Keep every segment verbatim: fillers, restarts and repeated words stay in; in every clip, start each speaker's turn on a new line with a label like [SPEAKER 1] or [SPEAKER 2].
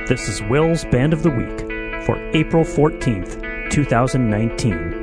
[SPEAKER 1] This is Will's Band of the Week for April fourteenth, twenty nineteen.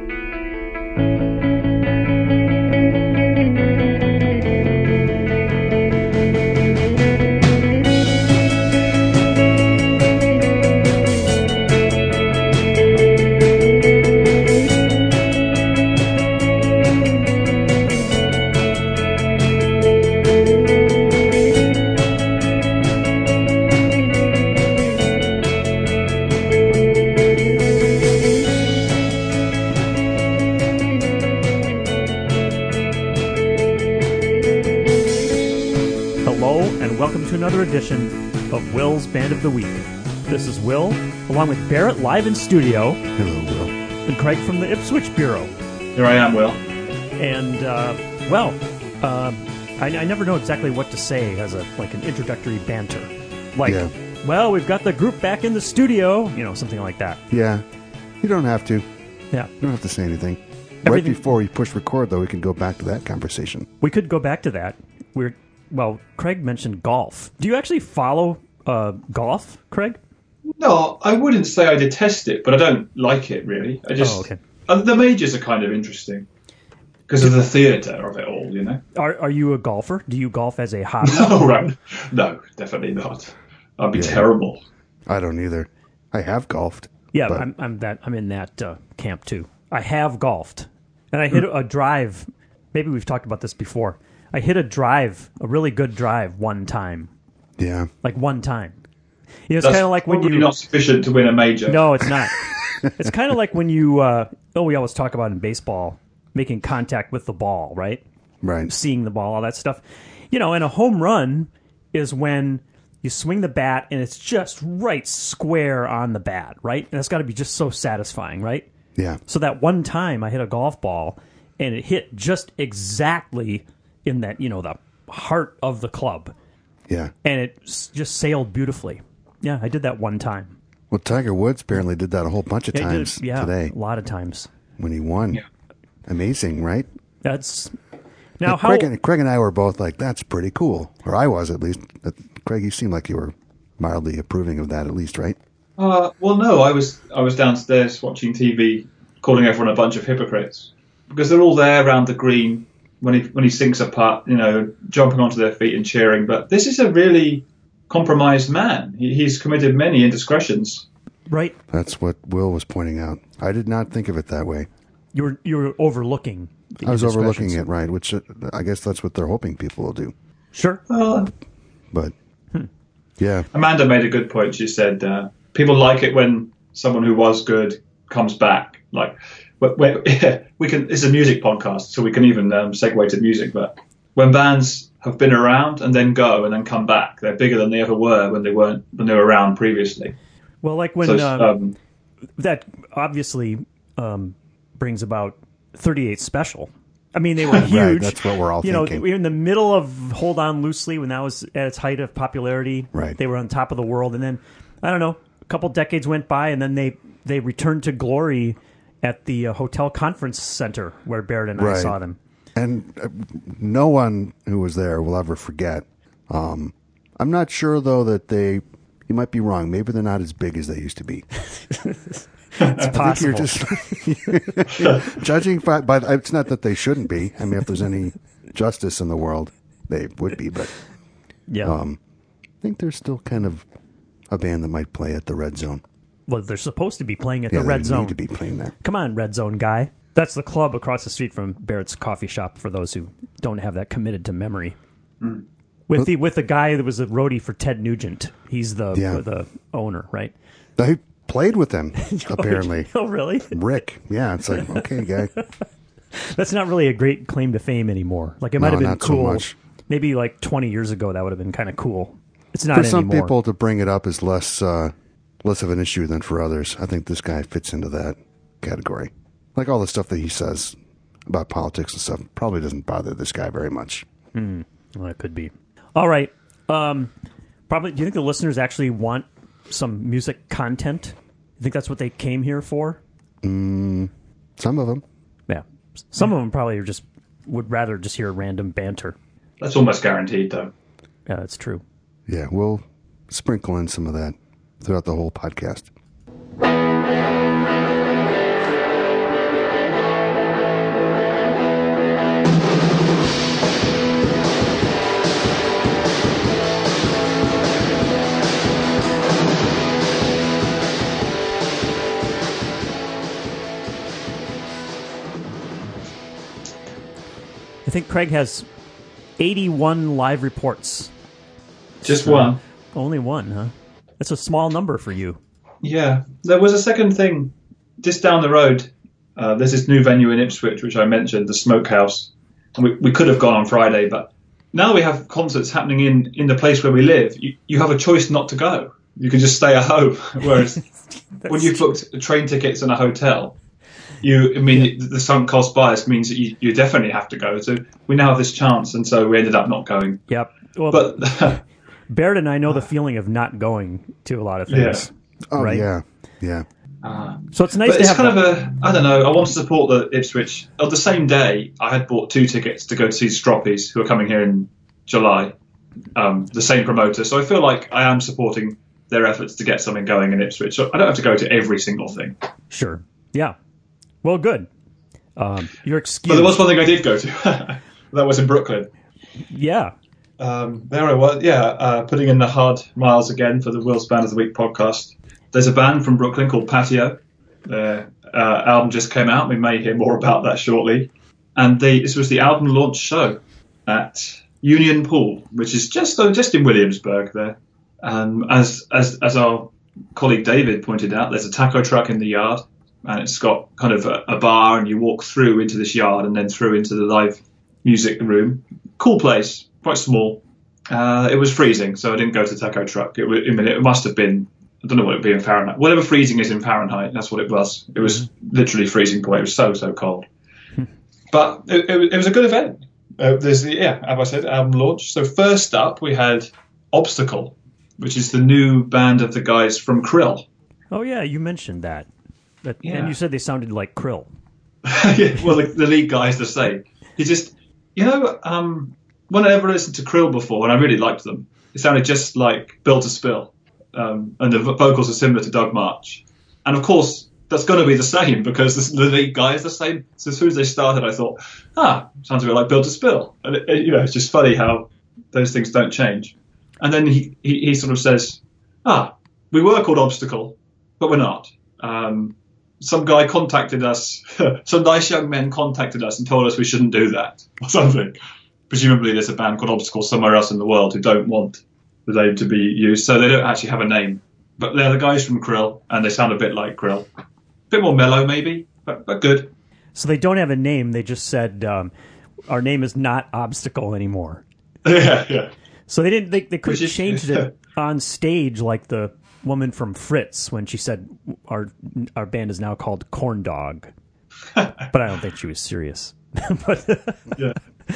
[SPEAKER 1] Another edition of Will's Band of the Week. This is Will, along with Barrett live in studio.
[SPEAKER 2] Hello, Will.
[SPEAKER 1] And Craig from the Ipswich Bureau.
[SPEAKER 3] Here I am, Will.
[SPEAKER 1] And, uh, well, uh, I, I never know exactly what to say as a like an introductory banter. Like,
[SPEAKER 2] yeah.
[SPEAKER 1] Well, we've got the group back in the studio, you know, something like that.
[SPEAKER 2] Yeah. You don't have to.
[SPEAKER 1] Yeah.
[SPEAKER 2] You don't have to say anything.
[SPEAKER 1] Everything,
[SPEAKER 2] right before we push record, though, we can go back to that conversation.
[SPEAKER 1] We could go back to that. We're... Well, Craig mentioned golf. Do you actually follow uh, golf, Craig?
[SPEAKER 3] No, I wouldn't say I detest it, but I don't like it, really. I just
[SPEAKER 1] oh, okay.
[SPEAKER 3] uh, the majors are kind of interesting because of the theatre of it all, you know?
[SPEAKER 1] Are Are you a golfer? Do you golf as a hobby?
[SPEAKER 3] No, right. No, definitely not. I'd be
[SPEAKER 2] yeah.
[SPEAKER 3] terrible.
[SPEAKER 2] I don't either. I have golfed.
[SPEAKER 1] Yeah,
[SPEAKER 2] but...
[SPEAKER 1] I'm, I'm that. I'm in that uh, camp, too. I have golfed. And I hit mm. a drive. Maybe we've talked about this before. I hit a drive, a really good drive, one time.
[SPEAKER 2] Yeah.
[SPEAKER 1] Like one time. You know, it's kind of like when you...
[SPEAKER 3] not sufficient to win a major.
[SPEAKER 1] No, it's not. It's kind of like when you... Uh, oh, we always talk about in baseball, making contact with the ball, right?
[SPEAKER 2] Right.
[SPEAKER 1] Seeing the ball, all that stuff. You know, and a home run is when you swing the bat and it's just right square on the bat, right? And it's got to be just so satisfying, right?
[SPEAKER 2] Yeah.
[SPEAKER 1] So that one time I hit a golf ball and it hit just exactly... in that, you know, the heart of the club.
[SPEAKER 2] Yeah.
[SPEAKER 1] And it just sailed beautifully. Yeah, I did that one time.
[SPEAKER 2] Well, Tiger Woods apparently did that a whole bunch of
[SPEAKER 1] yeah,
[SPEAKER 2] times
[SPEAKER 1] did, yeah,
[SPEAKER 2] today.
[SPEAKER 1] a lot of times.
[SPEAKER 2] When he won.
[SPEAKER 3] Yeah.
[SPEAKER 2] Amazing, right?
[SPEAKER 1] That's... Now,
[SPEAKER 2] like
[SPEAKER 1] how...
[SPEAKER 2] Craig and, Craig and I were both like, that's pretty cool. Or I was, at least. Craig, you seemed like you were mildly approving of that, at least, right?
[SPEAKER 3] Uh, well, no, I was I was downstairs watching T V, calling everyone a bunch of hypocrites. Because they're all there around the green... when he when he sinks a putt, you know, jumping onto their feet and cheering. But this is a really compromised man. He, he's committed many indiscretions.
[SPEAKER 1] Right.
[SPEAKER 2] That's what Will was pointing out. I did not think of it that way.
[SPEAKER 1] You were you were overlooking. The
[SPEAKER 2] I was overlooking it, right? Which uh, I guess that's what they're hoping people will do.
[SPEAKER 1] Sure.
[SPEAKER 3] Uh,
[SPEAKER 2] but
[SPEAKER 1] hmm.
[SPEAKER 2] yeah,
[SPEAKER 3] Amanda made a good point. She said uh, people like it when someone who was good comes back. Like. We're, yeah, we can. It's a music podcast, so we can even um, segue to music. But when bands have been around and then go and then come back, they're bigger than they ever were when they weren't when they were around previously.
[SPEAKER 1] Well, like when
[SPEAKER 3] so,
[SPEAKER 1] um,
[SPEAKER 3] um,
[SPEAKER 1] that obviously um, brings about thirty-eight Special. I mean, they were huge.
[SPEAKER 2] Right, that's what we're all
[SPEAKER 1] you
[SPEAKER 2] thinking.
[SPEAKER 1] know, we were in the middle of Hold On Loosely when that was at its height of popularity.
[SPEAKER 2] Right.
[SPEAKER 1] They were on top of the world, and then I don't know, a couple decades went by, and then they they returned to glory at the uh, Hotel Conference Center where Barrett and
[SPEAKER 2] right.
[SPEAKER 1] I saw them.
[SPEAKER 2] And uh, no one who was there will ever forget. Um, I'm not sure, though, that they... You might be wrong. Maybe they're not as big as they used to be.
[SPEAKER 1] It's possible.
[SPEAKER 2] You're just judging by, by... It's not that they shouldn't be. I mean, if there's any justice in the world, they would be. But
[SPEAKER 1] yeah.
[SPEAKER 2] um, I think they're still kind of a band that might play at the Red Zone.
[SPEAKER 1] Well, they're supposed to be playing at
[SPEAKER 2] yeah,
[SPEAKER 1] the Red
[SPEAKER 2] they
[SPEAKER 1] Zone.
[SPEAKER 2] Need to be playing there.
[SPEAKER 1] Come on, Red Zone guy. That's the club across the street from Barrett's coffee shop. For those who don't have that committed to memory, mm. with well, the with the guy that was a roadie for Ted Nugent. He's the
[SPEAKER 2] yeah.
[SPEAKER 1] the owner, right?
[SPEAKER 2] They played with him apparently.
[SPEAKER 1] Oh, really?
[SPEAKER 2] Rick. Yeah, it's like okay, guy.
[SPEAKER 1] That's not really a great claim to fame anymore. Like it might
[SPEAKER 2] no,
[SPEAKER 1] have been
[SPEAKER 2] not
[SPEAKER 1] cool.
[SPEAKER 2] So much.
[SPEAKER 1] Maybe like twenty years ago, that would have been kind of cool. It's not
[SPEAKER 2] for
[SPEAKER 1] anymore.
[SPEAKER 2] some people to bring it up is less. Uh, Less of an issue than for others. I think this guy fits into that category. Like all the stuff that he says about politics and stuff probably doesn't bother this guy very much.
[SPEAKER 1] Hmm. Well, that could be. All right. Um, probably. Do you think the listeners actually want some music content? You think that's what they came here for?
[SPEAKER 2] Mm, some of them.
[SPEAKER 1] Yeah. Some of them probably are just would rather just hear random banter.
[SPEAKER 3] That's almost guaranteed, though.
[SPEAKER 1] Yeah, that's true.
[SPEAKER 2] Yeah, we'll sprinkle in some of that throughout the whole podcast.
[SPEAKER 1] I think Craig has eighty-one live reports.
[SPEAKER 3] Just
[SPEAKER 1] So,
[SPEAKER 3] one.
[SPEAKER 1] Only one, huh? That's a small number for you.
[SPEAKER 3] Yeah. There was a second thing just down the road. Uh, there's this new venue in Ipswich, which I mentioned, the Smokehouse. And we, we could have gone on Friday, but now we have concerts happening in, in the place where we live. You, you have a choice not to go. You can just stay at home. Whereas when you've booked train tickets and a hotel, you, I mean, the sunk cost bias means that you, you definitely have to go. So we now have this chance, and so we ended up not going.
[SPEAKER 1] Yep. Well,
[SPEAKER 3] But
[SPEAKER 1] Barrett and I know the feeling of not going to a lot of things.
[SPEAKER 2] Oh,
[SPEAKER 1] Right.
[SPEAKER 2] yeah. Yeah.
[SPEAKER 3] uh,
[SPEAKER 1] So it's nice
[SPEAKER 3] but
[SPEAKER 1] to
[SPEAKER 3] it's
[SPEAKER 1] have
[SPEAKER 3] kind
[SPEAKER 1] that.
[SPEAKER 3] of a, I don't know, I want to support the Ipswich. On the same day, I had bought two tickets to go to see Stroppies, who are coming here in July, um, the same promoter. So I feel like I am supporting their efforts to get something going in Ipswich. So I don't have to go to every single thing.
[SPEAKER 1] Sure. Yeah. Well, good. Um, you're
[SPEAKER 3] But
[SPEAKER 1] excused.
[SPEAKER 3] there was one thing I did go to. That was in Brooklyn.
[SPEAKER 1] Yeah.
[SPEAKER 3] Um, there I was, yeah, uh, putting in the hard miles again for the Will's Band of the Week podcast. There's a band from Brooklyn called Patio. Their uh, album just came out. We may hear more about that shortly. And they, this was the album launch show at Union Pool, which is just uh, just in Williamsburg there. Um, as as as our colleague David pointed out, there's a taco truck in the yard, and it's got kind of a, a bar, and you walk through into this yard and then through into the live music room. Cool place, quite small. Uh, it was freezing, so I didn't go to the taco truck. It, I mean, it must have been, I don't know what it would be in Fahrenheit. Whatever freezing is in Fahrenheit, that's what it was. It was literally freezing point. It was so, so cold. But it, it, it was a good event. Uh, there's the, yeah, as I said, album launch. So first up, we had Obstacle, which is the new band of the guys from Krill.
[SPEAKER 1] Oh, yeah. You mentioned that. that
[SPEAKER 3] Yeah.
[SPEAKER 1] And you said they sounded like Krill.
[SPEAKER 3] Yeah, well, the, the lead guy is the same. He just, you know, um, when I ever listened to Krill before, and I really liked them, it sounded just like Built to Spill. Um, and the vo- vocals are similar to Doug March. And of course, that's going to be the same because the, the lead guy is the same. So as soon as they started, I thought, ah, sounds a bit like Built to Spill. And, it, it, you know, it's just funny how those things don't change. And then he, he, he sort of says, ah, we were called Obstacle, but we're not. Um, some guy contacted us, some nice young men contacted us and told us we shouldn't do that or something. Presumably there's a band called Obstacle somewhere else in the world who don't want the name to be used, so they don't actually have a name. But they're the guys from Krill, and they sound a bit like Krill. A bit more mellow, maybe, but, but good.
[SPEAKER 1] So they don't have a name. They just said, um, our name is not Obstacle anymore.
[SPEAKER 3] Yeah, yeah.
[SPEAKER 1] So they didn't. They, they could
[SPEAKER 3] Which
[SPEAKER 1] have
[SPEAKER 3] is-
[SPEAKER 1] changed it on stage, like the woman from Fritz when she said our our band is now called Corn Dog. But I don't think she was serious. But
[SPEAKER 3] Yeah.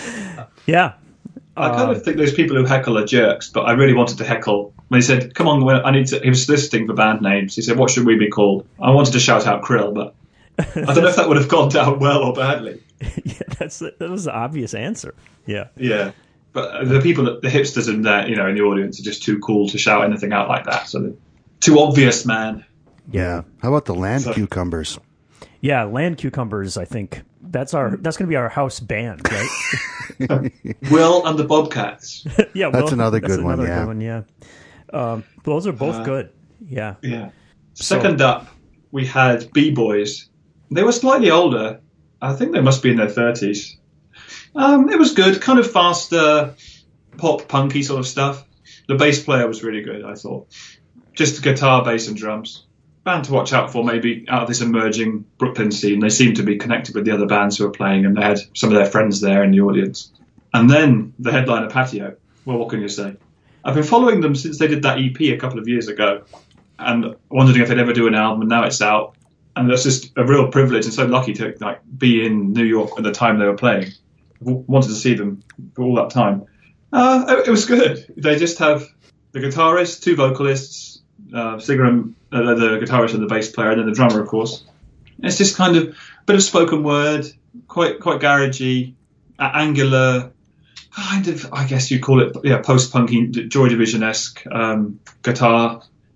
[SPEAKER 1] yeah,
[SPEAKER 3] I kind of think those people who heckle are jerks, but I really wanted to heckle. When he said, "Come on, I need to," he was listing the band names. He said, "What should we be called?" I wanted to shout out Krill, but I don't know if that would have gone down well or badly.
[SPEAKER 1] yeah, that's that was the obvious answer. Yeah,
[SPEAKER 3] Yeah, but the people, the hipsters in there, you know, in the audience, are just too cool to shout anything out like that. So they're too obvious, man.
[SPEAKER 2] Yeah. How about the land
[SPEAKER 3] So-
[SPEAKER 2] cucumbers?
[SPEAKER 1] yeah. Land Cucumbers. I think that's our that's going to be our house band, right?
[SPEAKER 3] Will and the Bobcats.
[SPEAKER 1] yeah,
[SPEAKER 2] That's
[SPEAKER 1] well,
[SPEAKER 2] another
[SPEAKER 1] that's
[SPEAKER 2] good one,
[SPEAKER 1] another
[SPEAKER 2] yeah.
[SPEAKER 1] Good one, yeah. Um, those are both good. Yeah.
[SPEAKER 3] Yeah. Second up, we had B-Boys. They were slightly older. I think they must be in their thirties. Um, it was good, kind of faster, pop, punky sort of stuff. The bass player was really good, I thought. Just guitar, bass, and drums. Band to watch out for, maybe out of this emerging Brooklyn scene. They seemed to be connected with the other bands who were playing, and they had some of their friends there in the audience. And then the headliner, Patio. Well, what can you say? I've been following them since they did that E P a couple of years ago, and wondering if they'd ever do an album, and now it's out. And that's just a real privilege, and so lucky to like be in New York at the time they were playing. W- wanted to see them for all that time. Uh, it, it was good. They just have the guitarist, two vocalists, uh, singer and uh, the guitarist and the bass player, and then the drummer, of course. It's just kind of a bit of spoken word, quite quite garagey, uh, angular, kind of, I guess you'd call it, yeah, post-punky, Joy Division-esque um, guitar.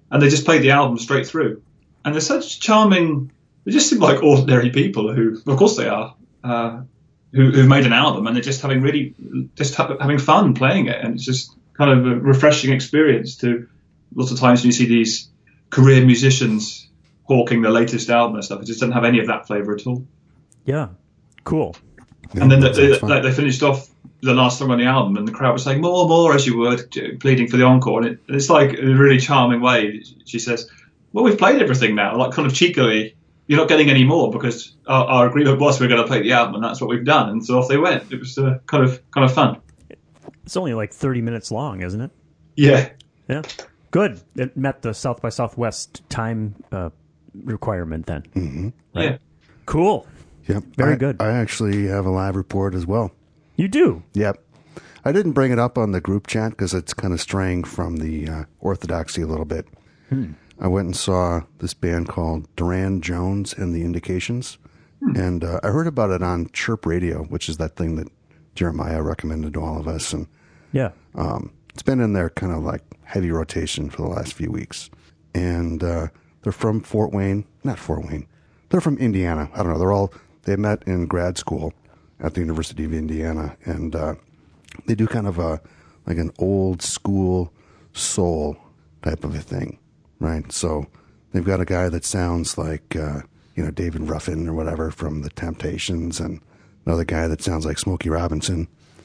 [SPEAKER 3] and they just played the album straight through. And they're such charming. They just seem like ordinary people who, of course, they are. Uh, who, who've made an album and they're just having really, just ha- having fun playing it, and it's just kind of a refreshing experience. To lots of times when you see these career musicians hawking the latest album and stuff, it just doesn't have any of that flavour at all.
[SPEAKER 1] Yeah, cool.
[SPEAKER 2] Yeah,
[SPEAKER 3] And then they,
[SPEAKER 2] that sounds
[SPEAKER 3] they,
[SPEAKER 2] fun.
[SPEAKER 3] they finished off the last song on the album, and the crowd was saying more, more, as you would, pleading for the encore. And it, it's like in a really charming way. She says, "Well, we've played everything now," like kind of cheekily. "You're not getting any more because our, our agreement was we're going to play the album, and that's what we've done." And so off they went. It was uh, kind of kind of fun.
[SPEAKER 1] It's only like thirty minutes long, isn't it?
[SPEAKER 3] Yeah.
[SPEAKER 1] Yeah. Good. It met the South by Southwest time uh, requirement then.
[SPEAKER 2] Mm-hmm.
[SPEAKER 1] Right.
[SPEAKER 3] Yeah.
[SPEAKER 1] Cool.
[SPEAKER 2] Yep.
[SPEAKER 1] Very
[SPEAKER 2] I,
[SPEAKER 1] good.
[SPEAKER 2] I actually have a live report as well.
[SPEAKER 1] You do?
[SPEAKER 2] Yep. I didn't bring it up on the group chat because it's kind of straying from the uh, orthodoxy a little bit.
[SPEAKER 1] Hmm.
[SPEAKER 2] I went and saw this band called Duran Jones and the Indications.
[SPEAKER 3] Hmm.
[SPEAKER 2] And uh, I heard about it on Chirp Radio, which is that thing that Jeremiah recommended to all of us. And
[SPEAKER 1] Yeah.
[SPEAKER 2] um, it's been in their kind of like heavy rotation for the last few weeks. And uh, they're from Fort Wayne. Not Fort Wayne. They're from Indiana. I don't know. They're all, they met in grad school at the University of Indiana. And uh, they do kind of a, like an old school soul type of a thing. Right, so they've got a guy that sounds like, uh, you know, David Ruffin or whatever from The Temptations, and another guy that sounds like Smokey Robinson.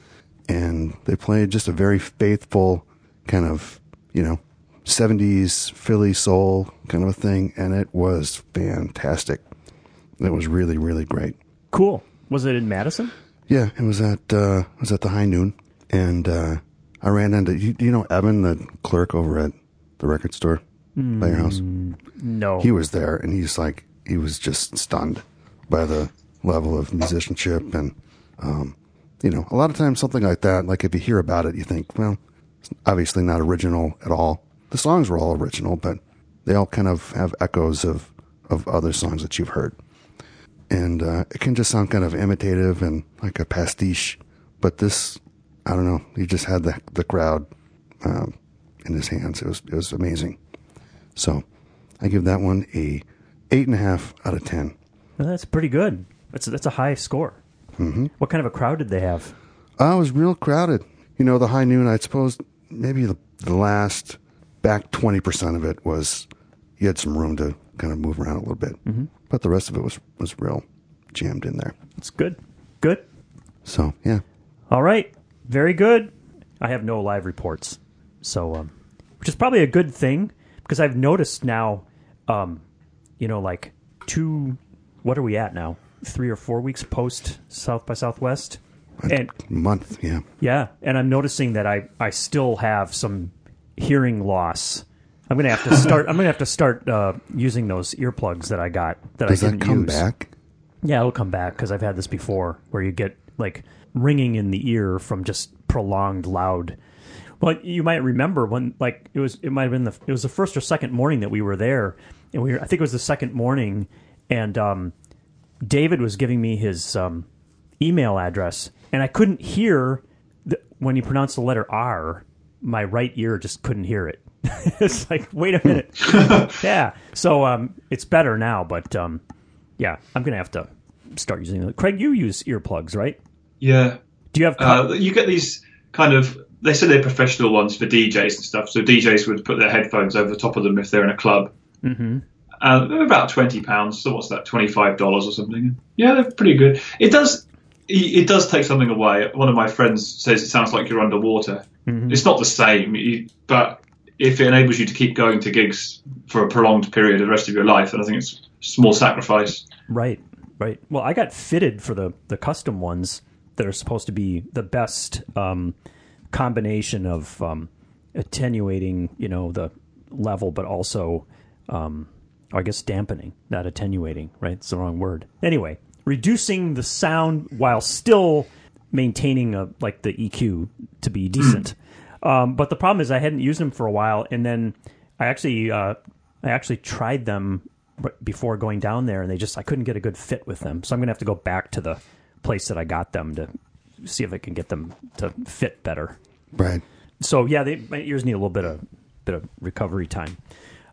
[SPEAKER 2] And they played just a very faithful kind of, you know, seventies Philly soul kind of a thing, and it was fantastic. It was really, really great.
[SPEAKER 1] Cool. Was it in Madison?
[SPEAKER 2] Yeah, it was at uh, it was at the High Noon, and uh, I ran into, you, do you know Evan, the clerk over at the record store? By your house?
[SPEAKER 1] No.
[SPEAKER 2] He was there, and he's like, he was just stunned by the level of musicianship. And, um, you know, a lot of times something like that, like if you hear about it, you think, well, it's obviously not original at all. The songs were all original, but they all kind of have echoes of, of other songs that you've heard. And uh, it can just sound kind of imitative and like a pastiche. But this, I don't know, he just had the, the crowd um, in his hands. It was, it was amazing. So I give that one a eight and a half out of ten.
[SPEAKER 1] Well, that's pretty good. That's that's a high score.
[SPEAKER 2] Mm-hmm.
[SPEAKER 1] What kind of a crowd did they have?
[SPEAKER 2] Uh, it was real crowded. You know, the High Noon, I suppose maybe the, the last back twenty percent of it was, you had some room to kind of move around a little bit. Mm-hmm. But the rest of it was, was real jammed in there.
[SPEAKER 1] It's good. Good.
[SPEAKER 2] So, yeah.
[SPEAKER 1] All right. Very good. I have no live reports. So, um, which is probably a good thing. Because I've noticed now, um, you know, like two, what are we at now? Three or four weeks post South by Southwest? And
[SPEAKER 2] A month, yeah.
[SPEAKER 1] yeah, and I'm noticing that I, I still have some hearing loss. I'm gonna have to start. I'm gonna have to start uh, using those earplugs that I got that
[SPEAKER 2] Does
[SPEAKER 1] I
[SPEAKER 2] that
[SPEAKER 1] didn't
[SPEAKER 2] come
[SPEAKER 1] use.
[SPEAKER 2] back?
[SPEAKER 1] Yeah, it'll come back because I've had this before, where you get like ringing in the ear from just prolonged loud. Well, you might remember when, like, it was, it might have been the, it was the first or second morning that we were there, and we were, I think it was the second morning, and um, David was giving me his um, email address, and I couldn't hear the, when he pronounced the letter R. My right ear just couldn't hear it. It's like, wait a minute, yeah. So um, it's better now, but um, yeah, I'm gonna have to start using it. Craig, you use earplugs, right?
[SPEAKER 3] Yeah.
[SPEAKER 1] Do you have?
[SPEAKER 3] Uh, you get these kind of, they say they're professional ones for D Js and stuff. So D Js would put their headphones over the top of them if they're in a club.
[SPEAKER 1] Mm-hmm.
[SPEAKER 3] Uh, they're about twenty pounds. So what's that? twenty-five dollars or something. Yeah, they're pretty good. It does, it does take something away. One of my friends says it sounds like you're underwater. Mm-hmm. It's not the same, but if it enables you to keep going to gigs for a prolonged period of the rest of your life, then I think it's a small sacrifice.
[SPEAKER 1] Right, right. Well, I got fitted for the, the custom ones that are supposed to be the best um, combination of um, attenuating, you know, the level, but also, um, I guess, dampening, not attenuating, right? It's the wrong word. Anyway, reducing the sound while still maintaining a, like the E Q to be decent. um, but the problem is I hadn't used them for a while, and then I actually uh, I actually tried them before going down there, and they just I couldn't get a good fit with them. So I'm gonna have to go back to the place that I got them to see if I can get them to fit better.
[SPEAKER 2] Right.
[SPEAKER 1] So yeah, they, my ears need a little bit of bit of recovery time.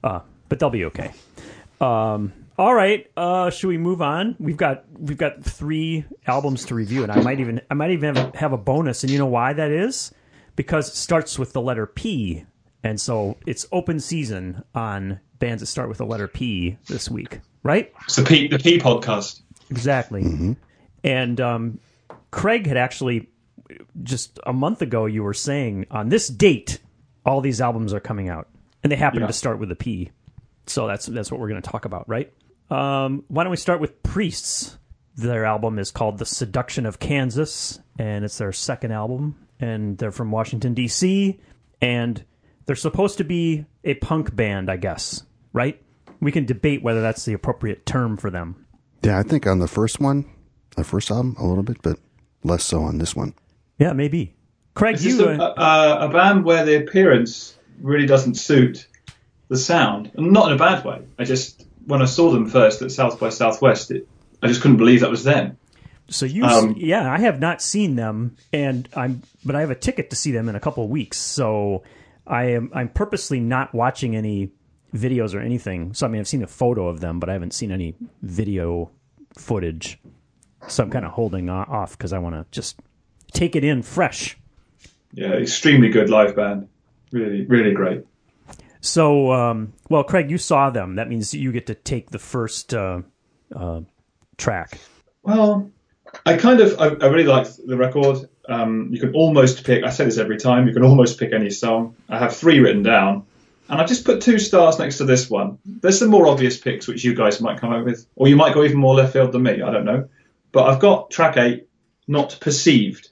[SPEAKER 1] uh, but they'll be okay. Um, all right, uh, should we move on? We've got we've got three albums to review, and I might even I might even have, have a bonus. And you know why that is? Because it starts with the letter P, and so it's open season on bands that start with the letter P this week, right?
[SPEAKER 3] It's the P the P podcast.
[SPEAKER 1] Exactly. Mm-hmm. And um, Craig had actually just a month ago. You were saying on this date, all these albums are coming out, and they happen
[SPEAKER 3] Yeah.
[SPEAKER 1] to start with a P. So that's that's what we're going to talk about, right? Um, why don't we start with Priests? Their album is called The Seduction of Kansas, and it's their second album, and they're from Washington, D C, and they're supposed to be a punk band, I guess, right? We can debate whether that's the appropriate term for them.
[SPEAKER 2] Yeah, I think on the first one, the first album, a little bit, but less so on this one.
[SPEAKER 1] Yeah, maybe. Craig,
[SPEAKER 3] Is this
[SPEAKER 1] you...
[SPEAKER 3] a,
[SPEAKER 1] Uh,
[SPEAKER 3] a, a band where the appearance really doesn't suit the sound, and not in a bad way. I just, when I saw them first at South by Southwest, it, I just couldn't believe that was them.
[SPEAKER 1] So you,
[SPEAKER 3] Um,
[SPEAKER 1] yeah, I have not seen them, and I'm, but I have a ticket to see them in a couple of weeks. So I am, I'm purposely not watching any videos or anything. So I mean, I've seen a photo of them, but I haven't seen any video footage. So I'm kind of holding o- off because I want to just take it in fresh.
[SPEAKER 3] Yeah, extremely good live band. Really, really great.
[SPEAKER 1] So, um, well, Craig, you saw them. That means you get to take the first uh, uh, track.
[SPEAKER 3] Well, I kind of, I, I really liked the record. Um, you can almost pick, I say this every time, you can almost pick any song. I have three written down, and I've just put two stars next to this one. There's some more obvious picks which you guys might come up with, or you might go even more left field than me, I don't know. But I've got track eight, Not Perceived.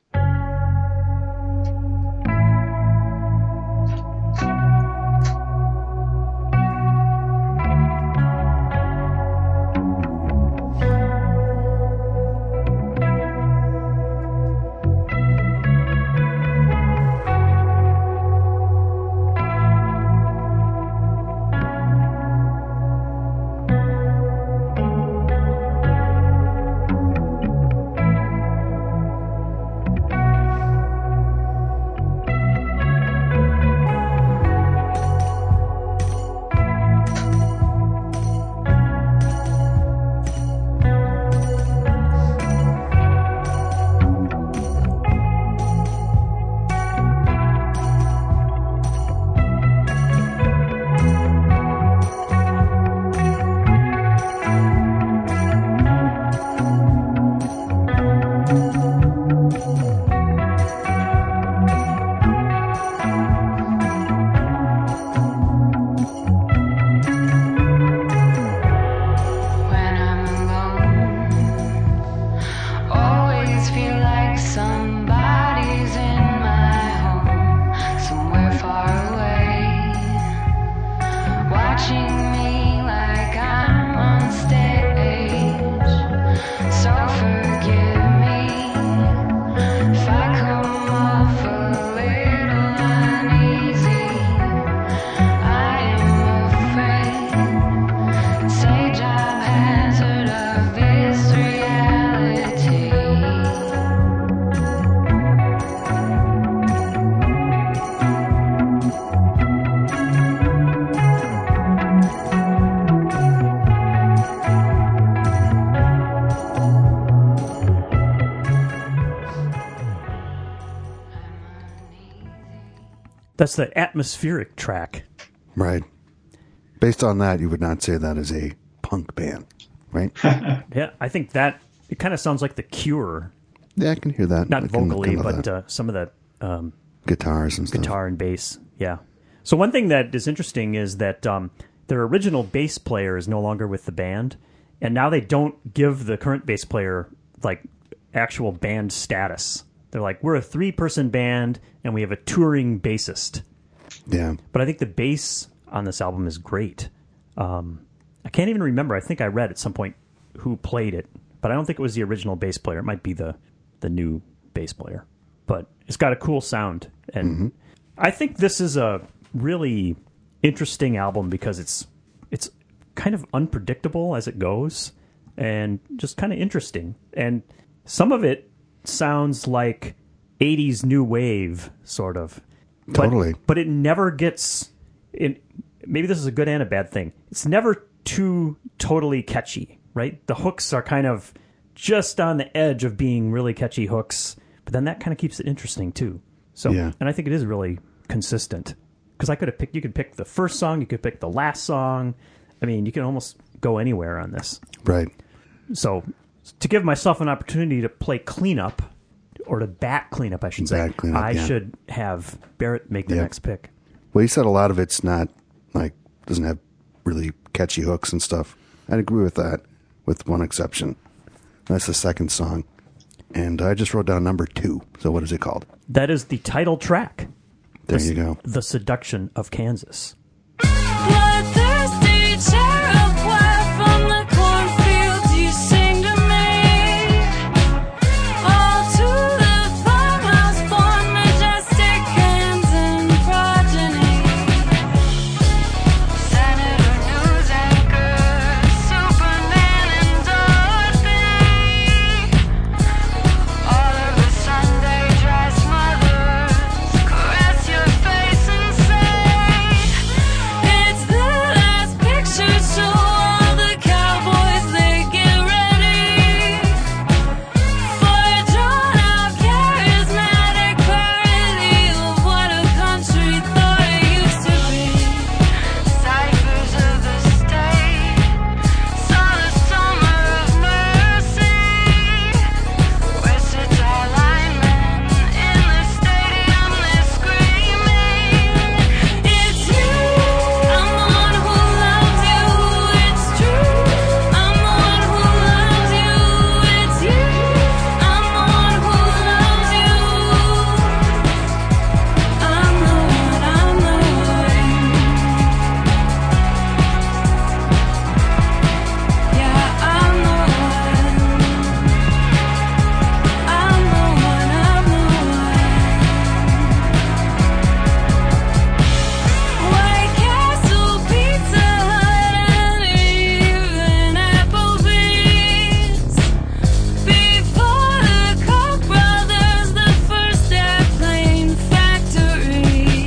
[SPEAKER 4] When I'm alone, always feel like somebody's in my home, somewhere far away, watching me like I'm on stage. So forgive me if I come off a little uneasy. I am afraid, say job hazard of this reality.
[SPEAKER 1] That's the atmospheric track.
[SPEAKER 2] Right. Based on that, you would not say that is a punk band, right?
[SPEAKER 1] Yeah, I think that it kind of sounds like The Cure,
[SPEAKER 2] Yeah, I can hear that.
[SPEAKER 1] not
[SPEAKER 2] I can
[SPEAKER 1] vocally,
[SPEAKER 2] kind of
[SPEAKER 1] but
[SPEAKER 2] the
[SPEAKER 1] uh, some of the um,
[SPEAKER 2] guitars and stuff.
[SPEAKER 1] guitar and bass. Yeah. So one thing that is interesting is that um, their original bass player is no longer with the band, and now they don't give the current bass player like actual band status. They're like, we're a three-person band, and we have a touring bassist.
[SPEAKER 2] Yeah.
[SPEAKER 1] But I think the bass on this album is great. Um, I can't even remember. I think I read at some point who played it, but I don't think it was the original bass player. It might be the the new bass player. But it's got a cool sound, and
[SPEAKER 2] Mm-hmm.
[SPEAKER 1] I think this is a really interesting album because it's it's kind of unpredictable as it goes, and just kind of interesting. And some of it sounds like eighties new wave, sort of. But,
[SPEAKER 2] Totally.
[SPEAKER 1] But it never gets... It, maybe this is a good and a bad thing. It's never too totally catchy, right? The hooks are kind of just on the edge of being really catchy hooks, but then that kind of keeps it interesting too. So,
[SPEAKER 2] Yeah.
[SPEAKER 1] and I think it is really consistent because I could have picked. You could pick the first song, you could pick the last song. I mean, you can almost go anywhere on this.
[SPEAKER 2] Right.
[SPEAKER 1] So, to give myself an opportunity to play cleanup, or to bat cleanup, I should say,
[SPEAKER 2] Bat cleanup,
[SPEAKER 1] I
[SPEAKER 2] yeah.
[SPEAKER 1] should have Barrett make the
[SPEAKER 2] Yeah.
[SPEAKER 1] next pick.
[SPEAKER 2] Well, you said a lot of it's not like doesn't have really catchy hooks and stuff. I'd agree with that, with one exception. That's the second song, and I just wrote down number two. So what is it called?
[SPEAKER 1] That is the title track.
[SPEAKER 2] There
[SPEAKER 1] The-
[SPEAKER 2] you go.
[SPEAKER 1] The Seduction of Kansas.
[SPEAKER 5] Bloodthirsty cherub wild from the cornfields, you sing to me. All to the farmhouse born majestic hands and progeny.
[SPEAKER 4] Senator, news anchor, Superman and Dorothy. All of the Sunday dress mothers caress your face and say,
[SPEAKER 5] It's the last picture show, all the cowboys they get ready for a drawn-out, charismatic parody of what a country thought it used to be.
[SPEAKER 4] ciphers of the state, saw the summer of mercy. We're such all linemen in the stadium, they're screaming.
[SPEAKER 5] It's you, I'm the one who loves you, it's true. I'm the one who loves you, it's you. I'm the one who loves you. I'm the one, I'm the one. Yeah, I'm the one. I'm the one, I'm the one. White Castle, Pizza Hut, and even Applebee's. Before the Koch brothers, the first airplane factory.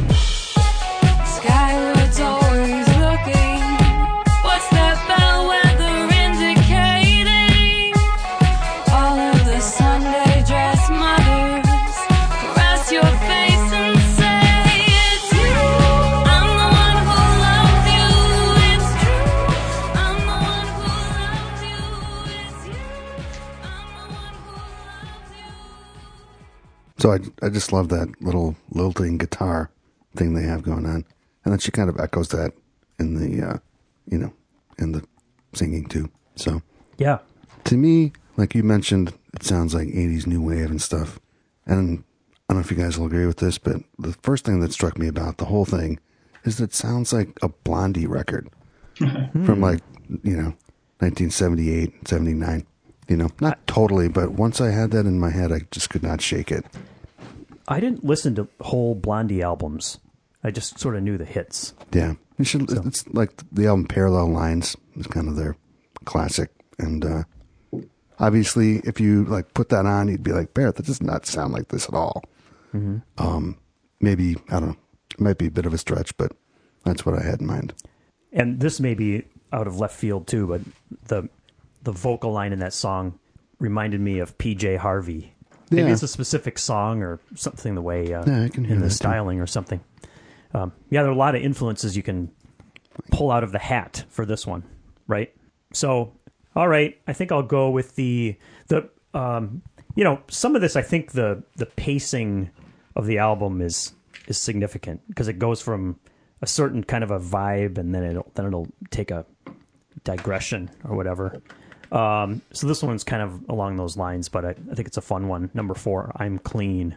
[SPEAKER 5] Skyward's always looking. What's that bellwether indicating? All of the Sunday dress mothers caress your face and say, It's you. I'm the one who loves you. It's true. I'm the one who loves you. It's you. I'm the one who loves you.
[SPEAKER 2] So I, I just love that little lilting guitar thing they have going on, and then she kind of echoes that in the, uh, you know, in the singing too. So
[SPEAKER 1] Yeah.
[SPEAKER 2] to me, like you mentioned, it sounds like eighties new wave and stuff. And I don't know if you guys will agree with this, but the first thing that struck me about the whole thing is that it sounds like a Blondie record from like, you know, nineteen seventy-eight, seventy-nine. You know, not totally, but once I had that in my head, I just could not shake it.
[SPEAKER 1] I didn't listen to whole Blondie albums. I just sort of knew the hits.
[SPEAKER 2] Yeah. You should, it's like the album Parallel Lines is kind of their classic. And, uh, obviously if you like put that on, you'd be like, Barrett, that does not sound like this at all. Um, maybe, I don't know, it might be a bit of a stretch, but that's what I had in mind.
[SPEAKER 1] And this may be out of left field too, but the the vocal line in that song reminded me of P J Harvey. Maybe
[SPEAKER 2] Yeah.
[SPEAKER 1] it's a specific song or something the way uh,
[SPEAKER 2] Yeah, I can hear
[SPEAKER 1] in the
[SPEAKER 2] that too.
[SPEAKER 1] styling or something. Um, yeah, there are a lot of influences you can pull out of the hat for this one, right? So, all right, I think I'll go with the the um, you know, some of this. I think the the pacing of the album is is significant because it goes from a certain kind of a vibe and then it'll then it'll take a digression or whatever. Um, so this one's kind of along those lines, but I, I think it's a fun one. Number four, I'm Clean.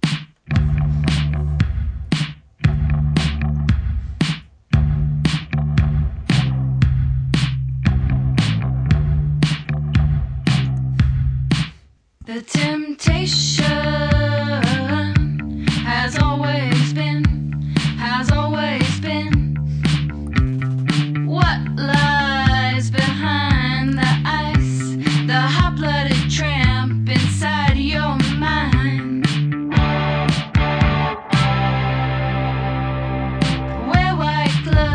[SPEAKER 5] The temptation has always been, has always been. What lies behind the ice, the hot-blooded tramp inside your mind? Wear white gloves.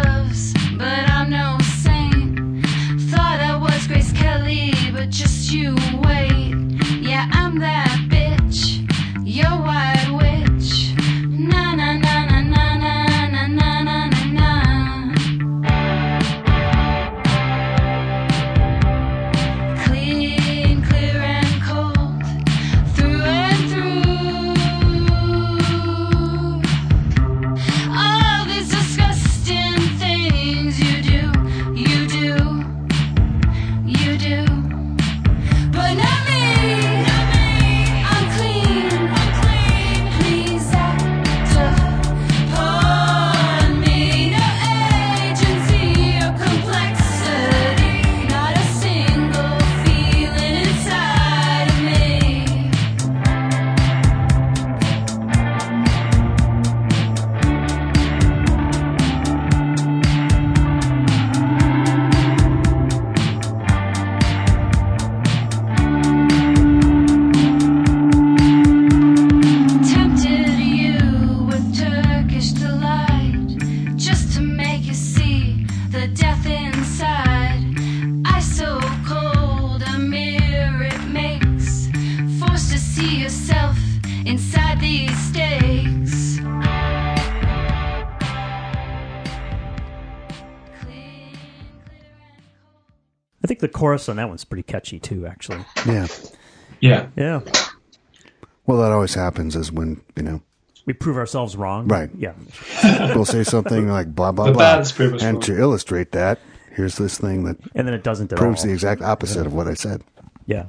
[SPEAKER 1] think the chorus on that one's pretty catchy too, actually.
[SPEAKER 2] Yeah.
[SPEAKER 3] Yeah.
[SPEAKER 1] Yeah.
[SPEAKER 2] Well, that always happens is when, you know,
[SPEAKER 1] We prove ourselves wrong.
[SPEAKER 2] Right.
[SPEAKER 1] Yeah.
[SPEAKER 2] we'll say something like blah, blah,
[SPEAKER 3] The
[SPEAKER 2] blah.
[SPEAKER 3] bands prove us
[SPEAKER 2] And
[SPEAKER 3] wrong.
[SPEAKER 2] to illustrate that, here's this thing that
[SPEAKER 1] And then it doesn't at
[SPEAKER 2] proves
[SPEAKER 1] all.
[SPEAKER 2] the exact opposite of what I said.
[SPEAKER 1] Yeah.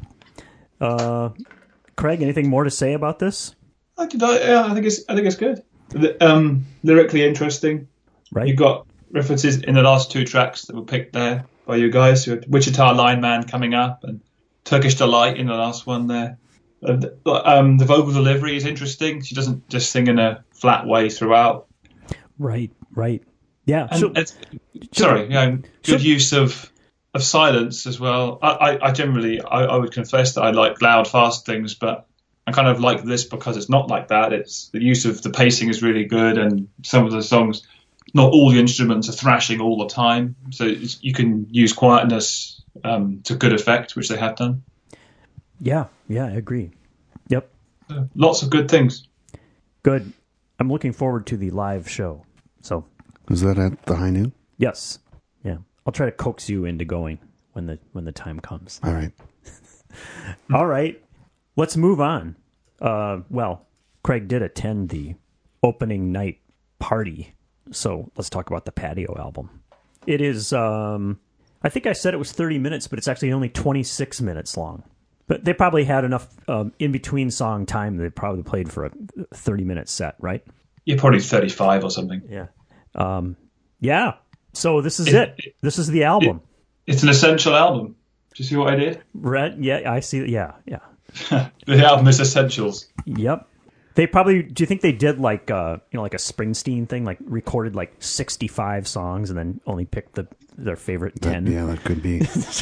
[SPEAKER 1] Uh, Craig, anything more to say about this?
[SPEAKER 3] I, did, I, yeah, I think it's I think it's good. The, um, lyrically interesting.
[SPEAKER 1] Right.
[SPEAKER 3] You've got references in the last two tracks that were picked there by you guys. You had Wichita Lineman coming up and Turkish Delight in the last one there. Uh, um, the vocal delivery is interesting. She doesn't just sing in a flat way throughout.
[SPEAKER 1] Right. Right. Yeah.
[SPEAKER 3] And
[SPEAKER 1] so-
[SPEAKER 3] it's, sorry, you know, good
[SPEAKER 1] So-
[SPEAKER 3] use of of silence as well. I, I, I generally, I, I would confess that I like loud, fast things, but I kind of like this because it's not like that. It's the use of the pacing is really good, and some of the songs, not all the instruments are thrashing all the time, so it's, you can use quietness um, to good effect, which they have done.
[SPEAKER 1] yeah. Yeah. I agree. Yep.
[SPEAKER 3] So, lots of good things.
[SPEAKER 1] Good. I'm looking forward to the live show. So,
[SPEAKER 2] Is that at the High Noon?
[SPEAKER 1] yes. Yeah. I'll try to coax you into going when the when the time comes.
[SPEAKER 2] All right.
[SPEAKER 1] All right. Let's move on. Uh, well, Craig did attend the opening night party, so let's talk about the Patio album. It is, um, I think I said it was thirty minutes, but it's actually only twenty-six minutes long. But they probably had enough um, in-between song time. They probably played for a thirty-minute set, right?
[SPEAKER 3] You're probably thirty-five or something.
[SPEAKER 1] Yeah. Um, yeah. So this is
[SPEAKER 3] It-
[SPEAKER 1] it.
[SPEAKER 3] it-
[SPEAKER 1] This is the album.
[SPEAKER 3] It's an essential album. Do you see what I did?
[SPEAKER 1] Right? Yeah, I see. Yeah, yeah.
[SPEAKER 3] The album is essentials.
[SPEAKER 1] Yep. They probably. Do you think they did like uh you know like a Springsteen thing, like recorded like sixty-five songs and then only picked the their favorite
[SPEAKER 2] That-
[SPEAKER 1] ten?
[SPEAKER 2] yeah, that could be.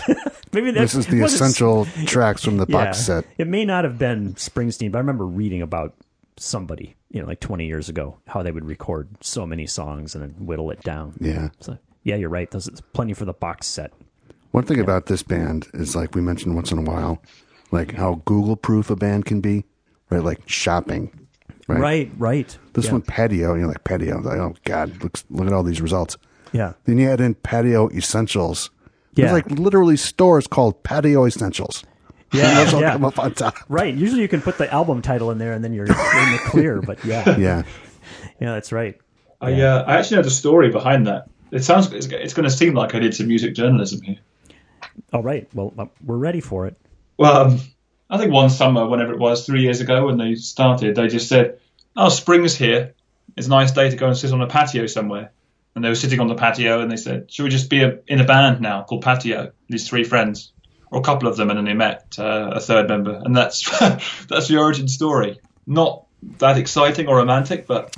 [SPEAKER 1] Maybe that's,
[SPEAKER 2] This is the
[SPEAKER 1] wasn't-
[SPEAKER 2] essential tracks from the
[SPEAKER 1] Yeah.
[SPEAKER 2] box set.
[SPEAKER 1] It may not have been Springsteen, but I remember reading about somebody you know like twenty years ago how they would record so many songs and then whittle it down.
[SPEAKER 2] Yeah.
[SPEAKER 1] So yeah, you're right. There's plenty for the box set.
[SPEAKER 2] One thing about this band is, like we mentioned once in a while, like how Google proof a band can be, right? Like shopping, right?
[SPEAKER 1] Right. Right.
[SPEAKER 2] This
[SPEAKER 1] yeah.
[SPEAKER 2] one, Patio, you know, like Patio. Like, oh, God, look, look at all these results.
[SPEAKER 1] Yeah.
[SPEAKER 2] Then you add in Patio Essentials.
[SPEAKER 1] Yeah.
[SPEAKER 2] There's like literally stores called Patio Essentials.
[SPEAKER 1] Yeah.
[SPEAKER 2] And those all
[SPEAKER 1] yeah.
[SPEAKER 2] come up on top.
[SPEAKER 1] Right. Usually you can put the album title in there and then you're in the clear. But yeah,
[SPEAKER 2] Yeah.
[SPEAKER 1] yeah, that's right.
[SPEAKER 3] I uh, I actually know the story behind that. It sounds it's, it's going to seem like I did some music journalism here.
[SPEAKER 1] All right. Well, uh, we're ready for it.
[SPEAKER 3] Well, um, I think one summer, whenever it was, three years ago when they started, they just said, "Oh, spring's here. It's a nice day to go and sit on a patio somewhere." And they were sitting on the patio, and they said, "Should we just be a, in a band now called Patio?" These three friends, or a couple of them, and then they met uh, a third member, and that's that's the origin story. Not that exciting or romantic, but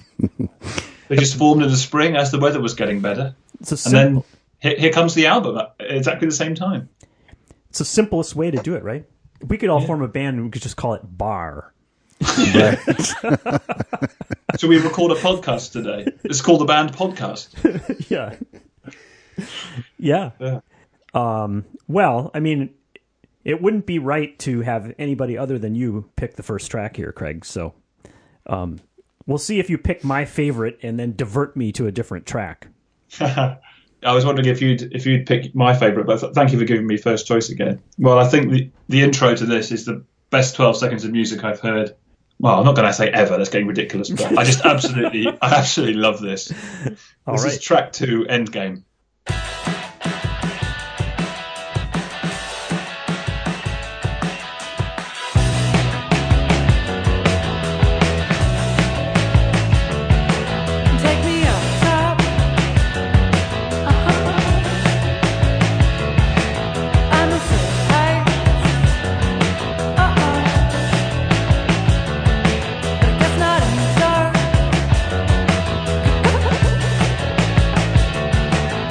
[SPEAKER 3] they just formed in the spring as the weather was getting better,
[SPEAKER 1] It's a
[SPEAKER 3] and
[SPEAKER 1] simple,
[SPEAKER 3] then here, here comes the album at exactly the same time.
[SPEAKER 1] it's the simplest way to do it, right? If we could all form a band and we could just call it Bar.
[SPEAKER 3] So we record a podcast today. It's called the Band Podcast.
[SPEAKER 1] Yeah. Yeah.
[SPEAKER 3] Yeah.
[SPEAKER 1] Um, well, I mean, it wouldn't be right to have anybody other than you pick the first track here, Craig. So um, we'll see if you pick my favorite and then divert me to a different track.
[SPEAKER 3] I was wondering if you'd if you'd pick my favourite, but th- thank you for giving me first choice again. Well, I think the the intro to this is the best twelve seconds of music I've heard. Well, I'm not going to say ever. That's getting ridiculous, but I just absolutely, I absolutely love this.
[SPEAKER 1] All
[SPEAKER 3] this
[SPEAKER 1] right.
[SPEAKER 3] is track two, Endgame.
[SPEAKER 5] Take me up top. Uh-huh. I'm a safe heights. Uh-uh. But I guess not in the dark.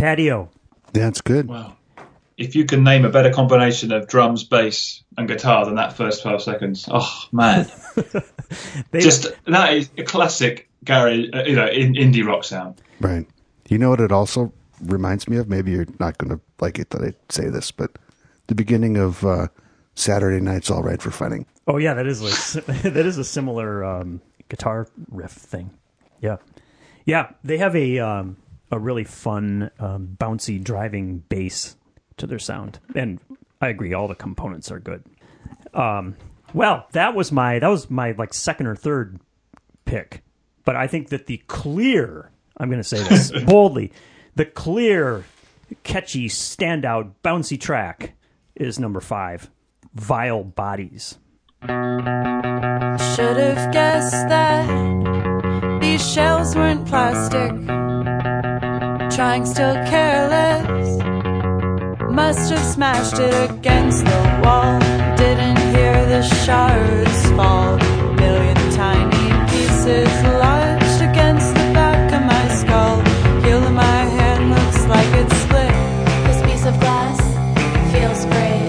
[SPEAKER 1] Patio.
[SPEAKER 2] Yeah, it's good.
[SPEAKER 3] Wow. If you can name a better combination of drums, bass, and guitar than that first twelve seconds, oh man,
[SPEAKER 1] They,
[SPEAKER 3] just that is a classic Gary, uh, you know, in, indie rock sound.
[SPEAKER 2] Right. You know what it also reminds me of? Maybe you're not going to like it that I say this, but the beginning of uh, Saturday Night's All Right for Fighting.
[SPEAKER 1] oh yeah, that is like, that is a similar um, guitar riff thing. Yeah, yeah. They have a um, a really fun, um, bouncy driving bass to their sound, and I agree, all the components are good. Um, well, that was my that was my like second or third pick, but I think that the clear, I'm going to say this boldly, the clear, catchy, standout, bouncy track is number five, Vile Bodies.
[SPEAKER 5] Should have guessed that these shells weren't plastic. Trying still careless. Must have smashed it against the wall. Didn't hear the shards fall. Million tiny pieces lodged against the back of my skull. Heel of my hand looks like it's split.
[SPEAKER 6] This piece of glass feels great,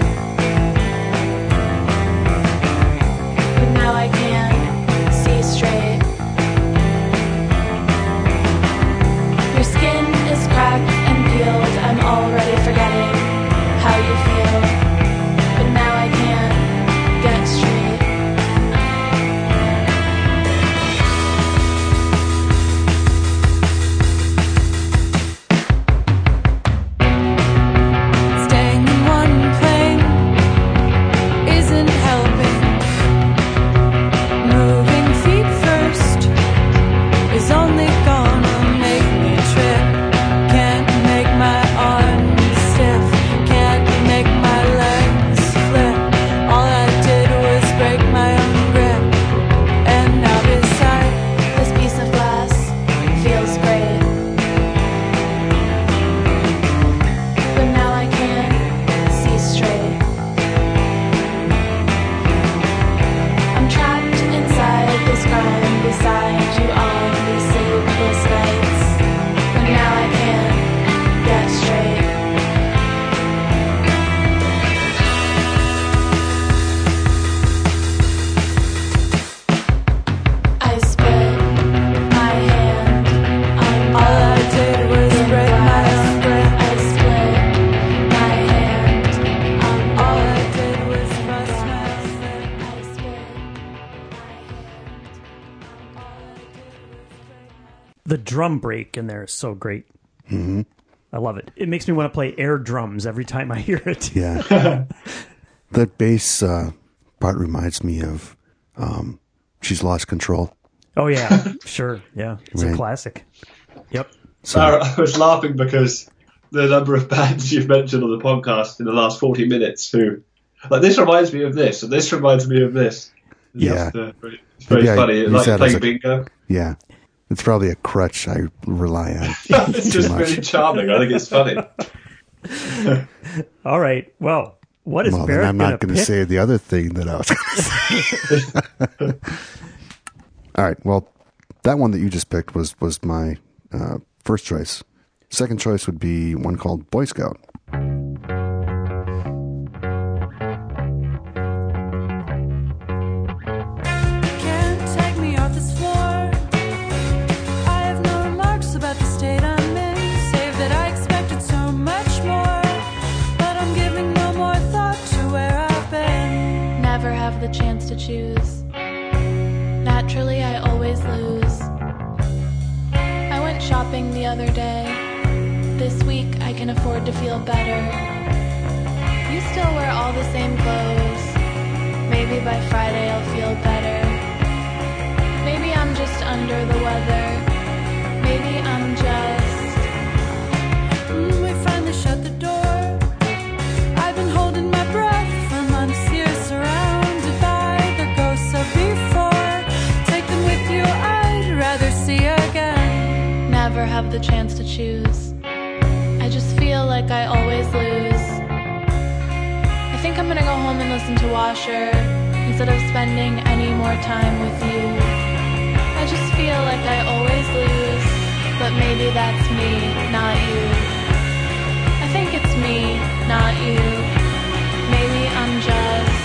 [SPEAKER 6] but now I can't see straight. Your skin is cracked and peeled. I'm already forgetting how you feel, but now I can't get straight.
[SPEAKER 5] Staying in one plane isn't helping. Moving feet first is only gonna make me trip. Can't make my arms stiff. Can't make my legs flip. All I did was break my own grip. And now beside
[SPEAKER 6] This piece of glass feels great, but now I can't see straight. I'm trapped inside this crime beside you on these sleepless nights, but now I can't get straight. I split my hand on
[SPEAKER 5] all I did was break my own grip.
[SPEAKER 6] I split my hand on
[SPEAKER 5] All I did was bust my own lip.
[SPEAKER 6] I split my
[SPEAKER 1] The drum break in there is so great. Mm-hmm. I love it. It makes me want to play air drums every time I hear it.
[SPEAKER 2] Yeah. That bass uh, part reminds me of um, She's Lost Control.
[SPEAKER 1] Oh yeah, sure. Yeah, it's
[SPEAKER 2] Right.
[SPEAKER 1] a classic. Yep.
[SPEAKER 3] Sarah, I was laughing because the number of bands you've mentioned on the podcast in the last forty minutes who, like, this reminds me of this, and this reminds me of this. It's
[SPEAKER 2] Yeah.
[SPEAKER 3] just, uh, very- it's very
[SPEAKER 2] Yeah,
[SPEAKER 3] funny.
[SPEAKER 2] you
[SPEAKER 3] Like
[SPEAKER 2] said
[SPEAKER 3] playing
[SPEAKER 2] as a-
[SPEAKER 3] bingo.
[SPEAKER 2] Yeah. It's probably a crutch I rely on.
[SPEAKER 3] It's
[SPEAKER 2] too
[SPEAKER 3] just
[SPEAKER 2] much.
[SPEAKER 3] really charming. I think it's funny.
[SPEAKER 1] All right. Well, what is
[SPEAKER 2] Well, then
[SPEAKER 1] Barrett
[SPEAKER 2] I'm
[SPEAKER 1] going
[SPEAKER 2] not
[SPEAKER 1] to
[SPEAKER 2] going to
[SPEAKER 1] pick?
[SPEAKER 2] say the other thing that I was going to say. All right. Well, that one that you just picked was was my uh, first choice. Second choice would be one called Boy Scout.
[SPEAKER 5] Can't take me off this floor. I have no remarks about the state I'm in, save that I expected so much more. But I'm giving no more thought to where I've been.
[SPEAKER 6] Never have the chance to choose. Naturally, I always lose. I went shopping the other day. This week, I can afford to feel better. You still wear all the same clothes. Maybe by Friday, I'll feel better. Maybe I'm just under the weather. Maybe I'm just.
[SPEAKER 5] Mm, we finally shut the door. I've been holding my breath for months here, surrounded by the ghosts of before. Take them with you, I'd rather see again.
[SPEAKER 6] Never have the chance to choose. I just feel like I always lose. I think I'm gonna go home and listen to Washer instead of spending any more time with you. I just feel like I always lose, but maybe that's me, not you. think it's me, not you. Maybe I'm just.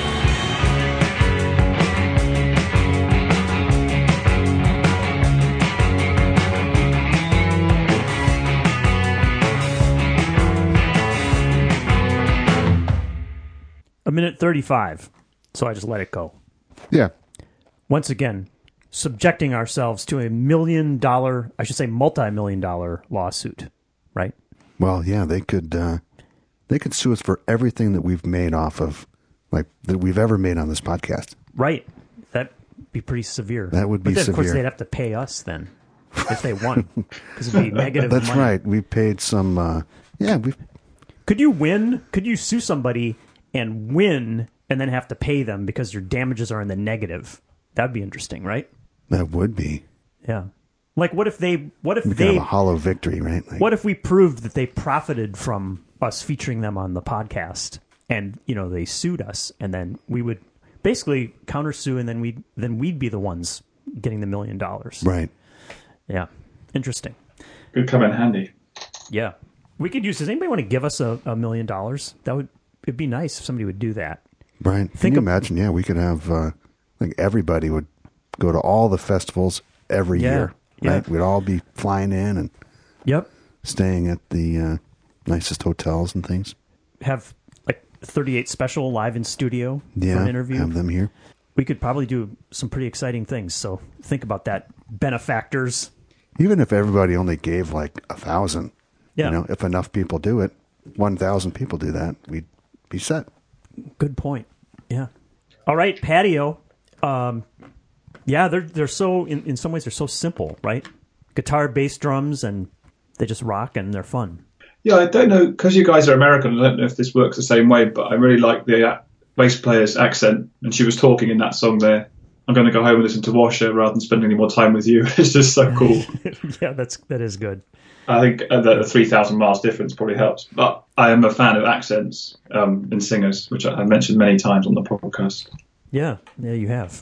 [SPEAKER 1] A minute thirty-five. So I just let it go.
[SPEAKER 2] Yeah.
[SPEAKER 1] Once again, subjecting ourselves to a million dollar, I should say multi-million dollar lawsuit, right?
[SPEAKER 2] Well, yeah, they could uh, they could sue us for everything that we've made off of, like, that we've ever made on this podcast.
[SPEAKER 1] Right. That'd be pretty severe.
[SPEAKER 2] That would be
[SPEAKER 1] But then, of course,
[SPEAKER 2] severe.
[SPEAKER 1] they'd have to pay us then if they won. Because it'd be negative
[SPEAKER 2] That's
[SPEAKER 1] money.
[SPEAKER 2] right. We paid some, uh, yeah, we
[SPEAKER 1] Could you win? Could you sue somebody and win and then have to pay them because your damages are in the negative? That'd be interesting, right?
[SPEAKER 2] that would be.
[SPEAKER 1] Yeah. Like, what if they, what if
[SPEAKER 2] We could
[SPEAKER 1] they,
[SPEAKER 2] have a hollow victory, right? Like,
[SPEAKER 1] what if we proved that they profited from us featuring them on the podcast and, you know, they sued us and then we would basically countersue and then we'd, then we'd be the ones getting the million dollars.
[SPEAKER 2] Right.
[SPEAKER 1] Yeah. Interesting.
[SPEAKER 3] Could come in handy.
[SPEAKER 1] Yeah. We could use, does anybody want to give us a, a million dollars? That would, it'd be nice if somebody would do that.
[SPEAKER 2] Brian, can
[SPEAKER 1] Think
[SPEAKER 2] you
[SPEAKER 1] of-
[SPEAKER 2] imagine? Yeah, we could have, uh, like, everybody would go to all the festivals every
[SPEAKER 1] Yeah,
[SPEAKER 2] year.
[SPEAKER 1] yeah.
[SPEAKER 2] Right? We'd all be flying in and
[SPEAKER 1] Yep.
[SPEAKER 2] staying at the uh, nicest hotels and things.
[SPEAKER 1] Have like thirty-eight special live in studio
[SPEAKER 2] Yeah,
[SPEAKER 1] for an interview.
[SPEAKER 2] have them here.
[SPEAKER 1] We could probably do some pretty exciting things. So think about that. Benefactors.
[SPEAKER 2] Even if everybody only gave like a thousand,
[SPEAKER 1] Yeah.
[SPEAKER 2] you know, if enough people do it, one thousand people do that, we'd be set.
[SPEAKER 1] Good point. Yeah. All right, Patio. Um, yeah, they're they're so in, in some ways they're so simple, right? Guitar, bass, drums, and they just rock and they're fun.
[SPEAKER 3] Yeah, I don't know, because you guys are American, I don't know if this works the same way, but I really like the uh, bass player's accent, and she was talking in that song there. I'm going to go home and listen to Washer rather than spend any more time with you. It's just so cool.
[SPEAKER 1] Yeah, that's that is good.
[SPEAKER 3] I think uh, the three thousand miles difference probably helps. But I am a fan of accents um, in singers, which I- I've mentioned many times on the podcast.
[SPEAKER 1] Yeah, yeah, you have.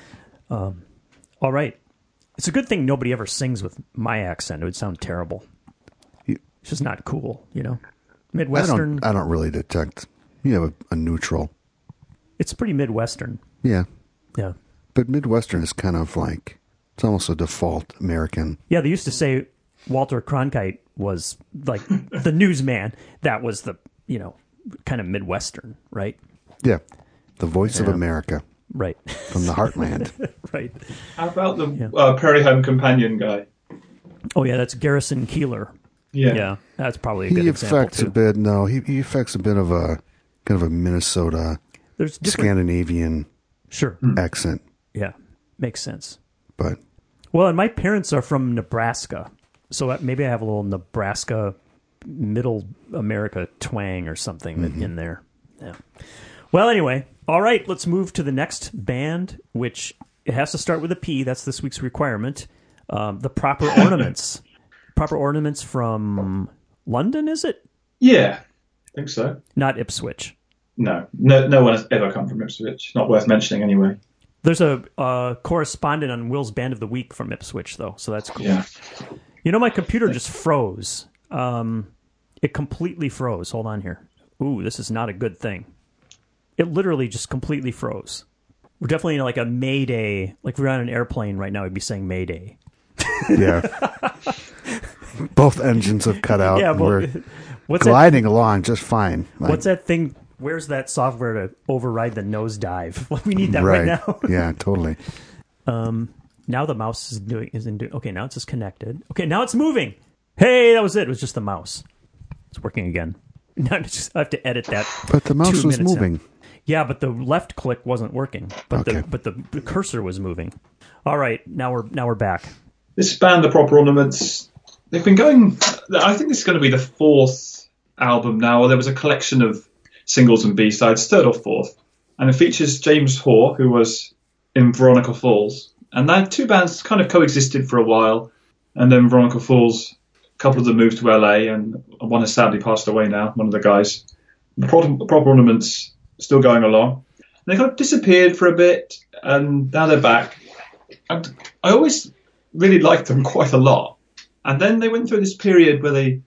[SPEAKER 1] Um, all right. It's a good thing nobody ever sings with my accent. It would sound terrible.
[SPEAKER 2] You-
[SPEAKER 1] It's just not cool, you know?
[SPEAKER 2] I
[SPEAKER 1] Midwestern.
[SPEAKER 2] don't, I don't really detect, you know, a, a neutral.
[SPEAKER 1] It's pretty Midwestern.
[SPEAKER 2] Yeah.
[SPEAKER 1] Yeah.
[SPEAKER 2] But Midwestern is kind of like, it's almost a default American.
[SPEAKER 1] Yeah, they used to say Walter Cronkite was like the newsman. That was the, you know, kind of Midwestern, right?
[SPEAKER 2] Yeah. The voice of
[SPEAKER 1] Yeah.
[SPEAKER 2] America
[SPEAKER 1] Right.
[SPEAKER 2] from the heartland.
[SPEAKER 1] Right.
[SPEAKER 3] How about the
[SPEAKER 1] Yeah.
[SPEAKER 3] uh, Prairie Home Companion guy?
[SPEAKER 1] Oh, yeah, that's Garrison Keeler.
[SPEAKER 3] Yeah.
[SPEAKER 1] Yeah, that's probably a good
[SPEAKER 2] He
[SPEAKER 1] example,
[SPEAKER 2] affects
[SPEAKER 1] too.
[SPEAKER 2] a bit, no, he, he affects a bit of a, kind of a Minnesota,
[SPEAKER 1] There's different...
[SPEAKER 2] Scandinavian
[SPEAKER 1] Sure.
[SPEAKER 2] accent.
[SPEAKER 1] Yeah, makes sense.
[SPEAKER 2] But
[SPEAKER 1] Well, and my parents are from Nebraska, so maybe I have a little Nebraska middle America twang or something that in there. Yeah. Well, anyway, all right, let's move to the next band, which it has to start with a P. That's this week's requirement. Um, the Proper Ornaments. Proper Ornaments from London, is it?
[SPEAKER 3] Yeah, I think so.
[SPEAKER 1] Not Ipswich.
[SPEAKER 3] No, no, no one has ever come from Ipswich. Not worth mentioning anyway.
[SPEAKER 1] There's a uh, correspondent on Will's Band of the Week from Ipswich, though, so that's cool.
[SPEAKER 3] Yeah.
[SPEAKER 1] You know, my computer just froze. Um, it completely froze. Hold on here. Ooh, this is not a good thing. It literally just completely froze. We're definitely in like a Mayday. Like if we were on an airplane right now, we'd be saying Mayday.
[SPEAKER 2] yeah. Both engines have cut out.
[SPEAKER 1] Yeah,
[SPEAKER 2] and
[SPEAKER 1] but
[SPEAKER 2] we're
[SPEAKER 1] what's that?
[SPEAKER 2] gliding along just fine. Like,
[SPEAKER 1] What's that thing? Where's that software to override the nosedive? We need that right, now.
[SPEAKER 2] Yeah, totally.
[SPEAKER 1] Now the mouse is doing isn't doing. Okay, now it's just connected. Okay, now it's moving. Hey, that was it. It was just the mouse. It's working again. Now it's just, I have to edit that.
[SPEAKER 2] But the mouse
[SPEAKER 1] two
[SPEAKER 2] was
[SPEAKER 1] minutes in.
[SPEAKER 2] moving.
[SPEAKER 1] Yeah, but the left click wasn't working. But
[SPEAKER 2] Okay.
[SPEAKER 1] the but the, the cursor was moving. All right, now we're now we're back.
[SPEAKER 3] This band, The Proper Ornaments, they've been going... I think this is going to be the fourth album now. Or there was a collection of singles and B-sides, third or fourth. And it features James Hoare, who was in Veronica Falls. And that two bands kind of coexisted for a while. And then Veronica Falls, a couple of them moved to L A, and one has sadly passed away now, one of the guys. The Proper, Proper Ornaments still going along. And they kind of disappeared for a bit, and now they're back. And I always really liked them quite a lot. And then they went through this period where they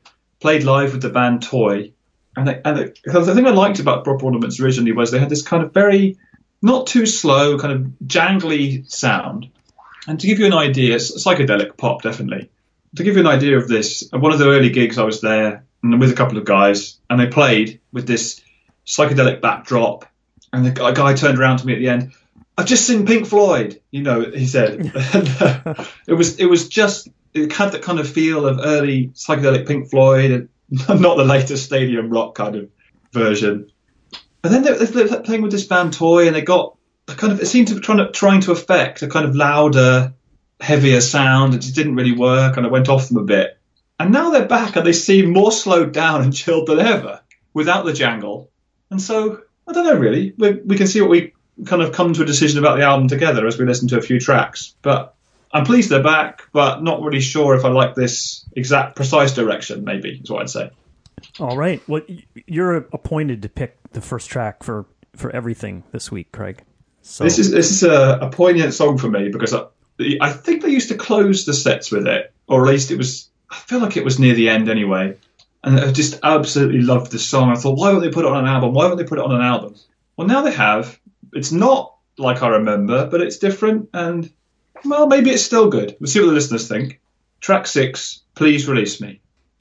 [SPEAKER 3] played live with the band Toy. And, they, and they, because the thing I liked about Proper Ornaments originally was they had this kind of very, not too slow, kind of jangly sound. And to give you an idea, psychedelic pop, definitely. To give you an idea of this, at one of the early gigs I was there and with a couple of guys, and they played with this psychedelic backdrop, and the guy, guy turned around to me at the end, I've just seen Pink Floyd, you know, he said. and, uh, it was it was just, it had that kind of feel of early psychedelic Pink Floyd, and not the latest stadium rock kind of version. And then they, they were playing with this band Toy, and they got a kind of, it seemed to be trying to, trying to affect a kind of louder, heavier sound. It just didn't really work, and I went off them a bit. And now they're back, and they seem more slowed down and chilled than ever, without the jangle. And so, I don't know really, we, we can see what we kind of come to a decision about the album together as we listen to a few tracks. But I'm pleased they're back, but not really sure if I like this exact precise direction, maybe, is what I'd say.
[SPEAKER 1] All right. Well, you're appointed to pick the first track for, for everything this week, Craig. So
[SPEAKER 3] This is this is a, a poignant song for me because I, I think they used to close the sets with it, or at least it was, I feel like it was near the end anyway. And I just absolutely loved this song. I thought, why won't they put it on an album? Why won't they put it on an album? Well, now they have. It's not like I remember, but it's different, and, well, maybe it's still good. We'll see what the listeners think. Track six, Please Release Me.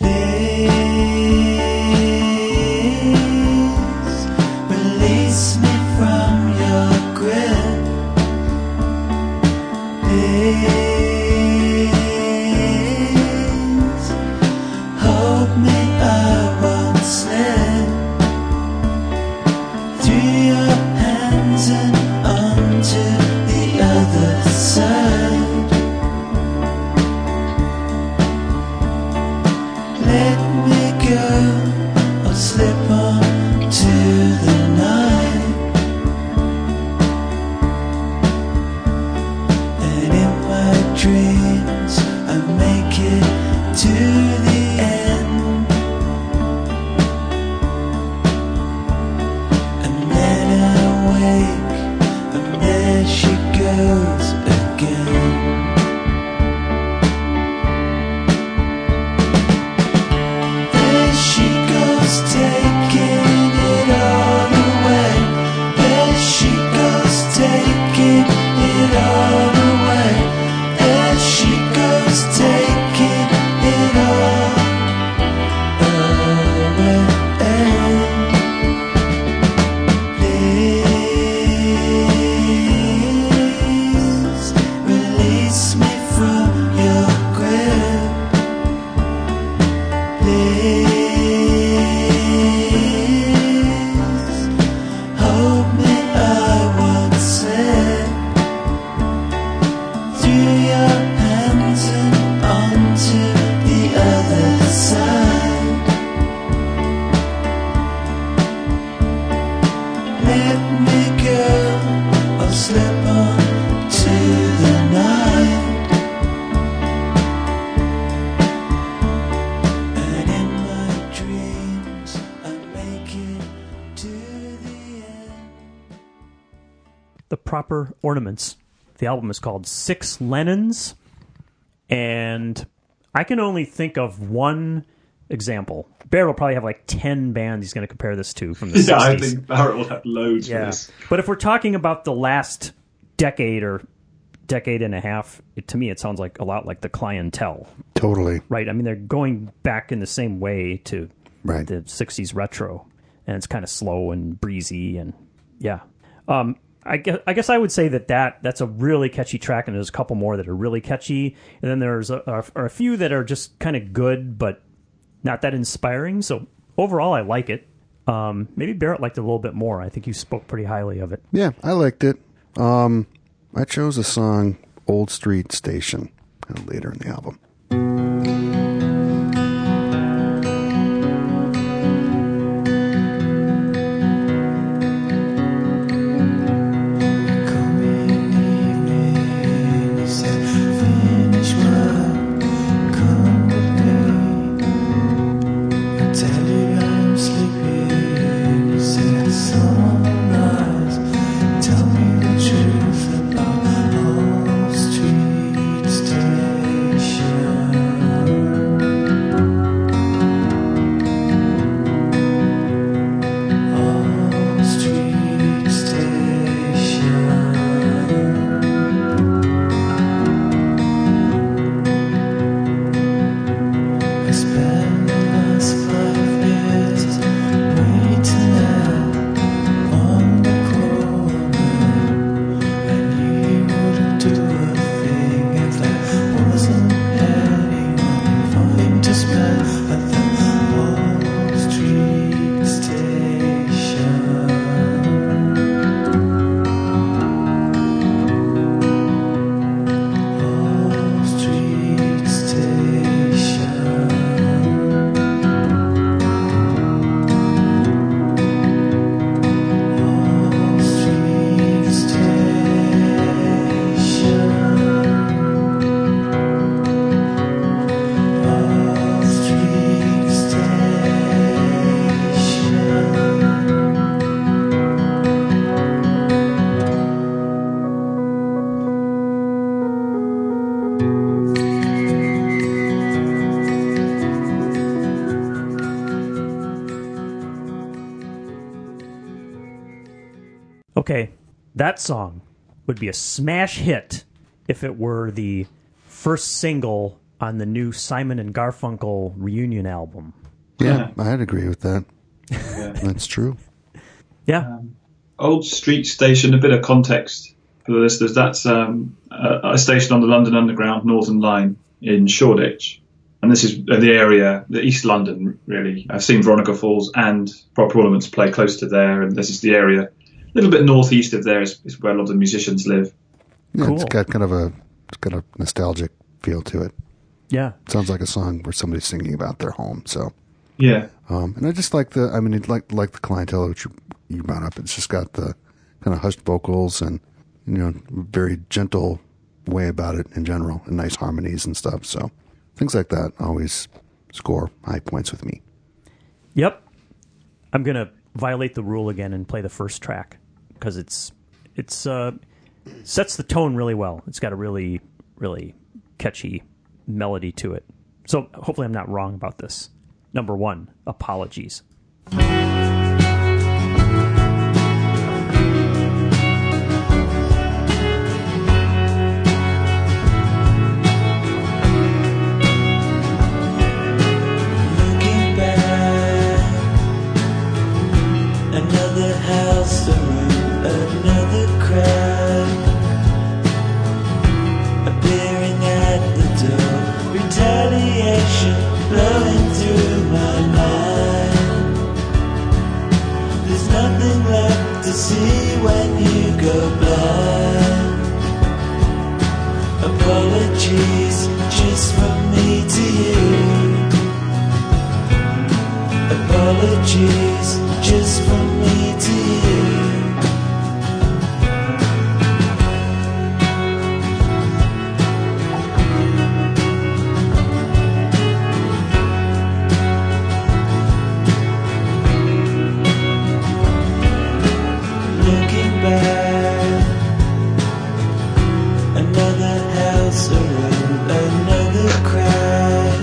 [SPEAKER 7] Release me from your grip. Please hold me, I won't slip through your hands and onto the other side. Let me go or slip on to the night. And in my dreams I make it to the end. And then I wake and there she goes again. There she goes, taking it all away. There she goes, taking it all away. There she goes, taking it all away. Please release me from your grip. Please hold me, I won't slip through your hands and onto the other side. Let me go or slip on to the night. And in my dreams I make it to the end.
[SPEAKER 1] The Proper Ornaments. The album is called Six Lennons, and I can only think of one example. Barrett will probably have like ten bands he's going to compare this to from the
[SPEAKER 3] Yeah, I
[SPEAKER 1] sixties.
[SPEAKER 3] think Barrett will have loads for
[SPEAKER 1] Yeah.
[SPEAKER 3] this.
[SPEAKER 1] But if we're talking about the last decade or decade and a half, it, to me it sounds like a lot like the Clientele,
[SPEAKER 2] Totally.
[SPEAKER 1] right? I mean, they're going back in the same way to
[SPEAKER 2] Right.
[SPEAKER 1] the sixties retro, and it's kind of slow and breezy, and yeah. Um, I guess, I guess I would say that, that that's a really catchy track, and there's a couple more that are really catchy, and then there's a, are, are a few that are just kind of good, but not that inspiring. So overall, I like it. Um, maybe Barrett liked it a little bit more. I think you spoke pretty highly of it.
[SPEAKER 2] Yeah, I liked it. Um, I chose the song Old Street Station kind of later in the album.
[SPEAKER 7] Truth about all street stations.
[SPEAKER 1] Okay, that song would be a smash hit if it were the first single on the new Simon and Garfunkel reunion album.
[SPEAKER 2] Yeah, I'd agree with that. That's true.
[SPEAKER 1] Yeah.
[SPEAKER 3] Old Street Station, a bit of context for the listeners. That's um, a, a station on the London Underground Northern Line in Shoreditch. And this is the area, the East London, really. I've seen Veronica Falls and Proper Ornaments play close to there, and this is the area. A little bit northeast of there is, is where a lot of the musicians live.
[SPEAKER 2] Yeah,
[SPEAKER 1] Cool.
[SPEAKER 2] it's got kind of a it's got a nostalgic feel to it.
[SPEAKER 1] Yeah.
[SPEAKER 2] Sounds like a song where somebody's singing about their home. So,
[SPEAKER 3] Yeah.
[SPEAKER 2] um, and I just like the, I mean, it like like the clientele which you, you brought up. It's just got the kind of hushed vocals and, you know, very gentle way about it in general, and nice harmonies and stuff. So things like that always score high points with me.
[SPEAKER 1] Yep. I'm going to violate the rule again and play the first track because it's it's uh, sets the tone really well. It's got a really, really catchy melody to it. So hopefully I'm not wrong about this. Number one, Apologies.
[SPEAKER 7] Looking back, another house to room, another crack appearing at the door. Retaliation blowing through my mind. There's nothing left to see when you go blind. Apologies just from me to you. Apologies just from me to you. Looking back, another house around, another crack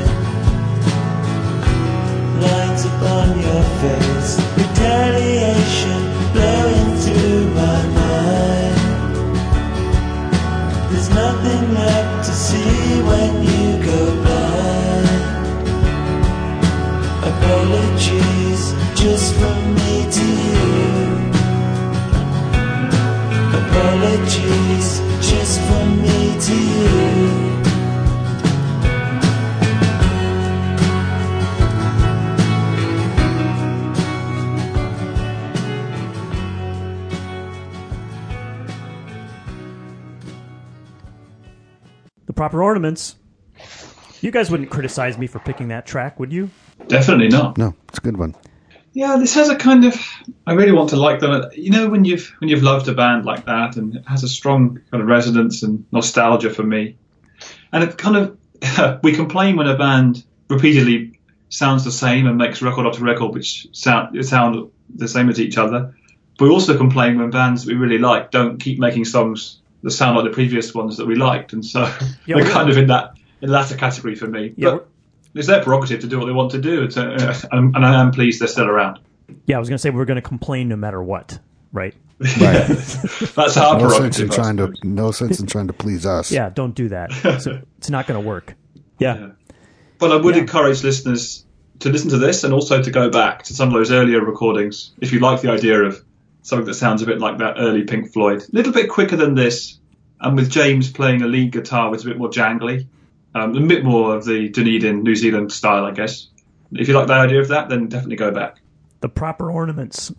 [SPEAKER 7] lines upon your face. Retaliation blowing through my mind. There's nothing left to see when you go blind. Apologies just from me to you. Apologies just from me to you.
[SPEAKER 1] The Proper Ornaments. You guys wouldn't criticize me for picking that track, would you?
[SPEAKER 3] Definitely not.
[SPEAKER 2] No, it's a good one.
[SPEAKER 3] Yeah, this has a kind of. I really want to like them. You know, when you've when you've loved a band like that, and it has a strong kind of resonance and nostalgia for me. And it kind of we complain when a band repeatedly sounds the same and makes record after record, which sound sound the same as each other. But we also complain when bands we really like don't keep making songs that sound like the previous ones that we liked, and so
[SPEAKER 1] Yeah,
[SPEAKER 3] they're
[SPEAKER 1] we're-
[SPEAKER 3] kind of in that in the latter category for me.
[SPEAKER 1] Yeah,
[SPEAKER 3] But it's their prerogative to do what they want to do, it's, uh, and, and I am pleased they're still around.
[SPEAKER 1] Yeah, I was going to say we're going to complain no matter what, right?
[SPEAKER 2] Right.
[SPEAKER 3] That's our
[SPEAKER 2] No
[SPEAKER 3] prerogative.
[SPEAKER 2] sense in
[SPEAKER 3] I
[SPEAKER 2] trying to
[SPEAKER 3] suppose.
[SPEAKER 2] no sense in trying to please us.
[SPEAKER 1] Yeah, don't do that. So it's not going to work. Yeah.
[SPEAKER 3] Yeah. But I would
[SPEAKER 1] Yeah.
[SPEAKER 3] encourage listeners to listen to this and also to go back to some of those earlier recordings if you like the idea of something that sounds a bit like that early Pink Floyd. A little bit quicker than this, and with James playing a lead guitar, which is a bit more jangly. Um, a bit more of the Dunedin, New Zealand style, I guess. If you like the idea of that, then definitely go back.
[SPEAKER 1] The Proper Ornaments.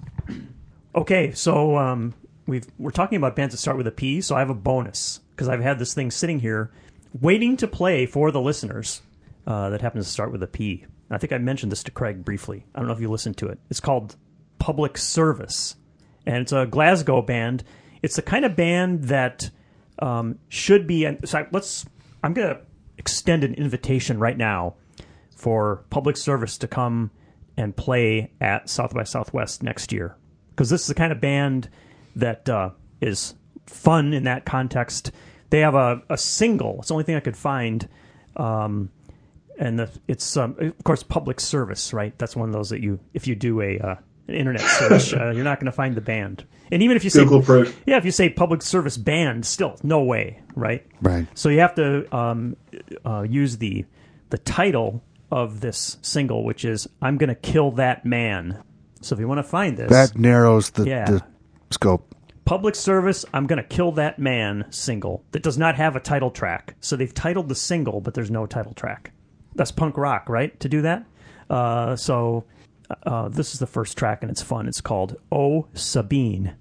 [SPEAKER 1] Okay, so um, we've, we're talking about bands that start with a P, so I have a bonus, because I've had this thing sitting here waiting to play for the listeners uh, that happens to start with a P. I think I mentioned this to Craig briefly. I don't know if you listened to it. It's called Public Service, and it's a Glasgow band. It's the kind of band that um, should be... And so I, let's. I'm going to extend an invitation right now for Public Service to come and play at South by Southwest next year, because this is the kind of band that uh, is fun in that context. They have a, a single. It's the only thing I could find, um, and the, it's um, of course Public Service, right? That's one of those that you, if you do a uh, an internet search. uh, you're not going to find the band. And even if you say
[SPEAKER 3] Google proof.
[SPEAKER 1] yeah, if you say public service band, still no way, right?
[SPEAKER 2] Right.
[SPEAKER 1] So you have to um, uh, use the the title of this single, which is "I'm Gonna Kill That Man." So if you want to find this,
[SPEAKER 2] That narrows the,
[SPEAKER 1] Yeah.
[SPEAKER 2] the scope.
[SPEAKER 1] public service, "I'm Gonna Kill That Man" single that does not have a title track. So they've titled the single, but there's no title track. That's punk rock, right? To do that. Uh, so uh, this is the first track, and it's fun. It's called "Oh Sabine."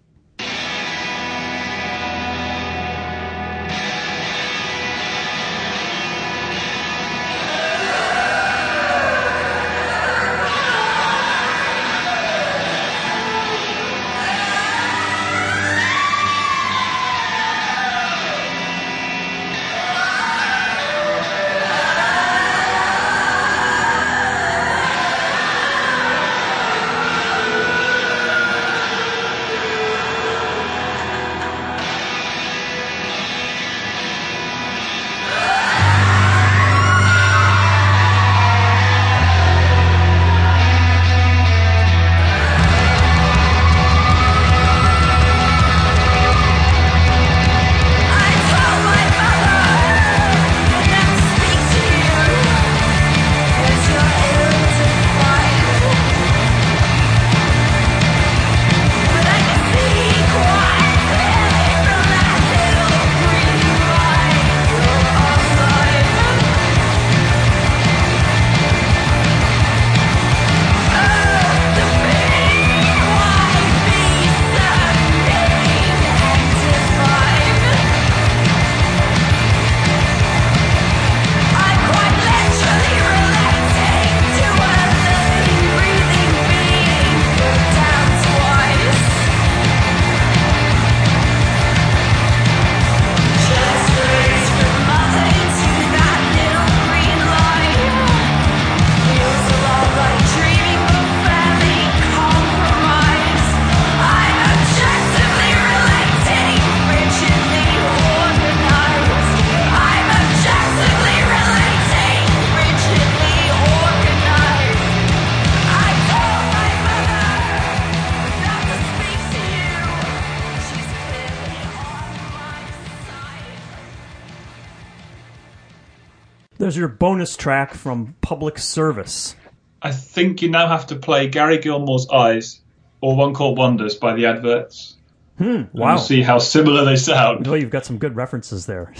[SPEAKER 1] There's your bonus track from Public Service.
[SPEAKER 3] I think you now have to play Gary Gilmore's Eyes or One Called Wonders by the Adverts.
[SPEAKER 1] Hmm,
[SPEAKER 3] And
[SPEAKER 1] wow.
[SPEAKER 3] you'll see how similar they sound.
[SPEAKER 1] Oh, you've got some good references there.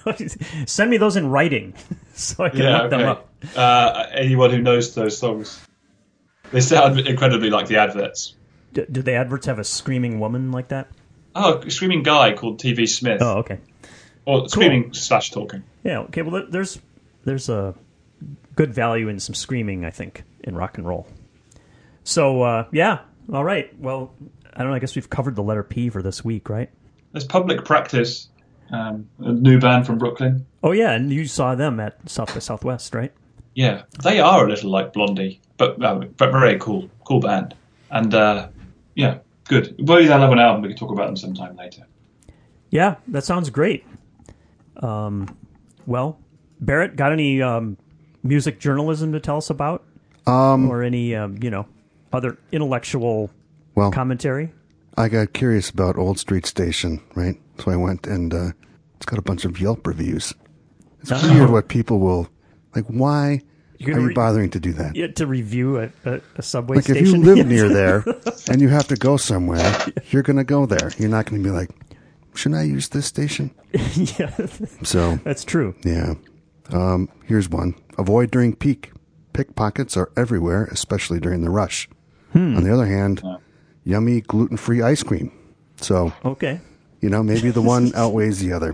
[SPEAKER 1] Send me those in writing so I can
[SPEAKER 3] Yeah,
[SPEAKER 1] look them
[SPEAKER 3] okay.
[SPEAKER 1] up.
[SPEAKER 3] Uh, anyone who knows those songs. They sound incredibly like the Adverts.
[SPEAKER 1] D- do the Adverts have a screaming woman like that?
[SPEAKER 3] Oh, a screaming guy called T V Smith.
[SPEAKER 1] Oh, okay.
[SPEAKER 3] Or screaming slash talking.
[SPEAKER 1] Yeah, okay. Well, there's there's a good value in some screaming, I think, in rock and roll. So, uh, yeah, all right. Well, I don't know. I guess we've covered the letter P for this week, right?
[SPEAKER 3] There's Public Practice, um, a new band from Brooklyn.
[SPEAKER 1] Oh, yeah, and you saw them at South by Southwest, right?
[SPEAKER 3] Yeah, they are a little like Blondie, but uh, but very cool, cool band. And uh, yeah, good. Well, they'll have an album. We can talk about them sometime later.
[SPEAKER 1] Yeah, that sounds great. Um, well, Barrett, got any um, music journalism to tell us about? Um, or any, um, you know, other intellectual
[SPEAKER 2] Well,
[SPEAKER 1] commentary?
[SPEAKER 2] I got curious about Old Street Station, right? So I went and uh, it's got a bunch of Yelp reviews. It's
[SPEAKER 1] Oh.
[SPEAKER 2] weird what people will, like, why
[SPEAKER 1] You're
[SPEAKER 2] are
[SPEAKER 1] gonna
[SPEAKER 2] you
[SPEAKER 1] re-
[SPEAKER 2] bothering to do that?
[SPEAKER 1] Yeah, to review a, a, a subway
[SPEAKER 2] Like, if
[SPEAKER 1] station?
[SPEAKER 2] you live near there and you have to go somewhere, you're going to go there. You're not going to be like, shouldn't I use this station?
[SPEAKER 1] Yeah,
[SPEAKER 2] So,
[SPEAKER 1] that's true.
[SPEAKER 2] yeah. Um, here's one. Avoid during peak. Pickpockets are everywhere, especially during the rush.
[SPEAKER 1] Hmm.
[SPEAKER 2] On the other hand, yummy gluten-free ice cream. So,
[SPEAKER 1] Okay.
[SPEAKER 2] you know, maybe the one outweighs the other.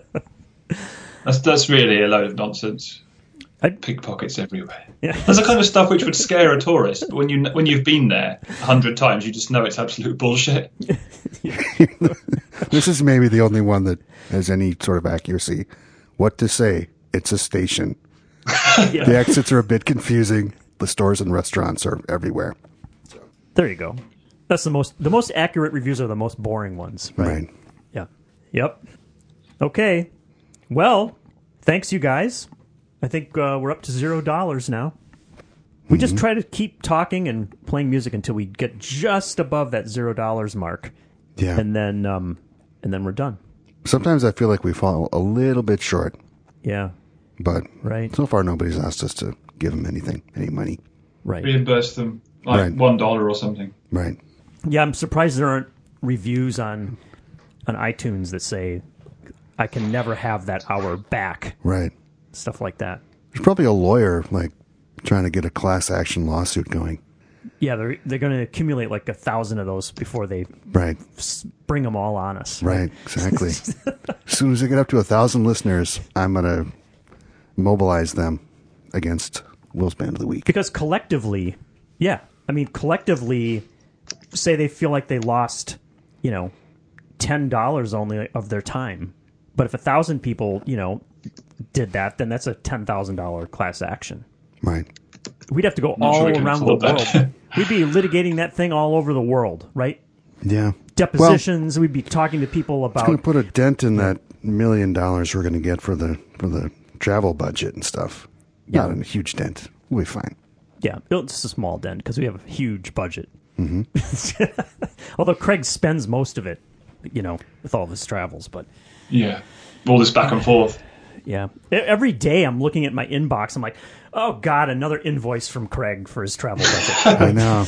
[SPEAKER 3] That's that's really a load of nonsense.
[SPEAKER 1] I-
[SPEAKER 3] Pickpockets everywhere.
[SPEAKER 1] Yeah.
[SPEAKER 3] That's the kind of stuff which would scare a tourist, but when you when you've been there a hundred times, you just know it's absolute bullshit.
[SPEAKER 2] This is maybe the only one that has any sort of accuracy. What to say? It's a station.
[SPEAKER 1] Yeah.
[SPEAKER 2] The exits are a bit confusing. The stores and restaurants are everywhere.
[SPEAKER 1] There you go. That's the most the most accurate reviews are the most boring ones.
[SPEAKER 2] Right.
[SPEAKER 1] Yeah. Yep. Okay. Well, thanks you guys. I think uh, we're up to zero dollars now. We just try to keep talking and playing music until we get just above that zero dollars mark,
[SPEAKER 2] Yeah.
[SPEAKER 1] and then um, and then we're done.
[SPEAKER 2] Sometimes I feel like we fall a little bit short,
[SPEAKER 1] Yeah,
[SPEAKER 2] but
[SPEAKER 1] Right.
[SPEAKER 2] so far nobody's asked us to give them anything, any money.
[SPEAKER 1] right.
[SPEAKER 3] Reimburse them like
[SPEAKER 2] Right.
[SPEAKER 3] one dollar or something.
[SPEAKER 2] Right.
[SPEAKER 1] Yeah, I'm surprised there aren't reviews on on iTunes that say I can never have that hour back,
[SPEAKER 2] Right.
[SPEAKER 1] stuff like that.
[SPEAKER 2] There's probably a lawyer like trying to get a class action lawsuit going.
[SPEAKER 1] Yeah, they're they're going to accumulate like a thousand of those before they
[SPEAKER 2] Right.
[SPEAKER 1] s- bring them all on us.
[SPEAKER 2] Right. Exactly. As soon as I get up to a thousand listeners, I'm going to mobilize them against Will's Band of the Week.
[SPEAKER 1] Because collectively, yeah, I mean collectively, say they feel like they lost, you know, ten dollars only of their time. But if a thousand people, you know, did that, then that's a ten thousand dollar class action.
[SPEAKER 2] Right.
[SPEAKER 1] We'd have to go
[SPEAKER 3] Not
[SPEAKER 1] all
[SPEAKER 3] sure we can
[SPEAKER 1] around the
[SPEAKER 3] afford that.
[SPEAKER 1] world. We'd be litigating that thing all over the world, right?
[SPEAKER 2] Yeah.
[SPEAKER 1] Depositions. we'd be talking to people
[SPEAKER 2] Well, it's going to
[SPEAKER 1] about.
[SPEAKER 2] put a dent in that million dollars we're going to get for the for the travel budget and stuff.
[SPEAKER 1] Yeah.
[SPEAKER 2] Not a huge dent. We'll be fine.
[SPEAKER 1] Yeah, it's a small dent because we have a huge budget. Mm-hmm. Although Craig spends most of it, you know, with all of his travels. But
[SPEAKER 3] Yeah. All this back and forth.
[SPEAKER 1] yeah, E- every day I'm looking at my inbox. I'm like, oh God, another invoice from Craig for his travel budget.
[SPEAKER 2] I know.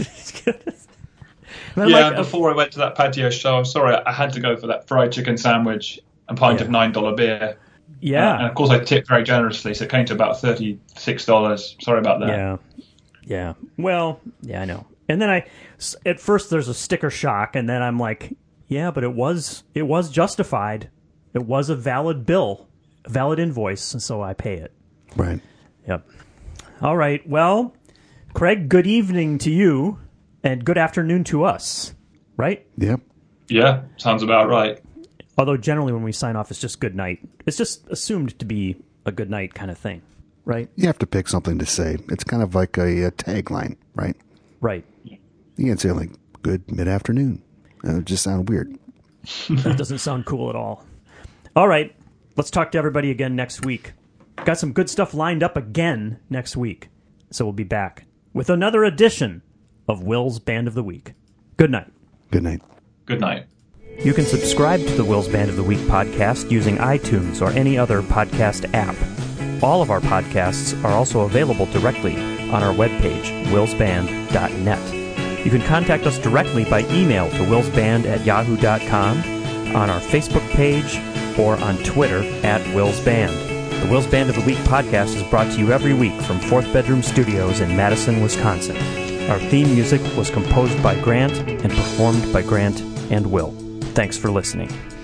[SPEAKER 1] And I'm
[SPEAKER 3] Yeah,
[SPEAKER 1] like,
[SPEAKER 3] before I went to that patio show, I'm sorry, I had to go for that fried chicken sandwich and pint
[SPEAKER 1] Yeah.
[SPEAKER 3] of nine dollar beer.
[SPEAKER 1] yeah,
[SPEAKER 3] Uh, and of course, I tipped very generously, so it came to about thirty-six dollars. Sorry about that.
[SPEAKER 1] Yeah. Yeah. Well, yeah, I know. And then I, s- at first there's a sticker shock, and then I'm like, yeah, but it was, it was justified. It was a valid bill, a valid invoice, and so I pay it.
[SPEAKER 2] Right.
[SPEAKER 1] Yep. All right. Well, Craig, good evening to you, and good afternoon to us, right?
[SPEAKER 2] Yep.
[SPEAKER 3] Yeah, sounds about right.
[SPEAKER 1] Although generally when we sign off, it's just good night. It's just assumed to be a good night kind of thing, right?
[SPEAKER 2] You have to pick something to say. It's kind of like a, a tagline, right?
[SPEAKER 1] Right.
[SPEAKER 2] You can say like "good mid afternoon." It would just sound weird.
[SPEAKER 1] That doesn't sound cool at all. All right, let's talk to everybody again next week. Got some good stuff lined up again next week. So we'll be back with another edition of Will's Band of the Week. Good night.
[SPEAKER 2] Good night.
[SPEAKER 3] Good night.
[SPEAKER 1] You can subscribe to the Will's Band of the Week podcast using iTunes or any other podcast app. All of our podcasts are also available directly on our webpage, wills band dot net. You can contact us directly by email to willsband at yahoo dot com, on our Facebook page, or on Twitter at willsband. The Will's Band of the Week podcast is brought to you every week from Fourth Bedroom Studios in Madison, Wisconsin. Our theme music was composed by Grant and performed by Grant and Will. Thanks for listening.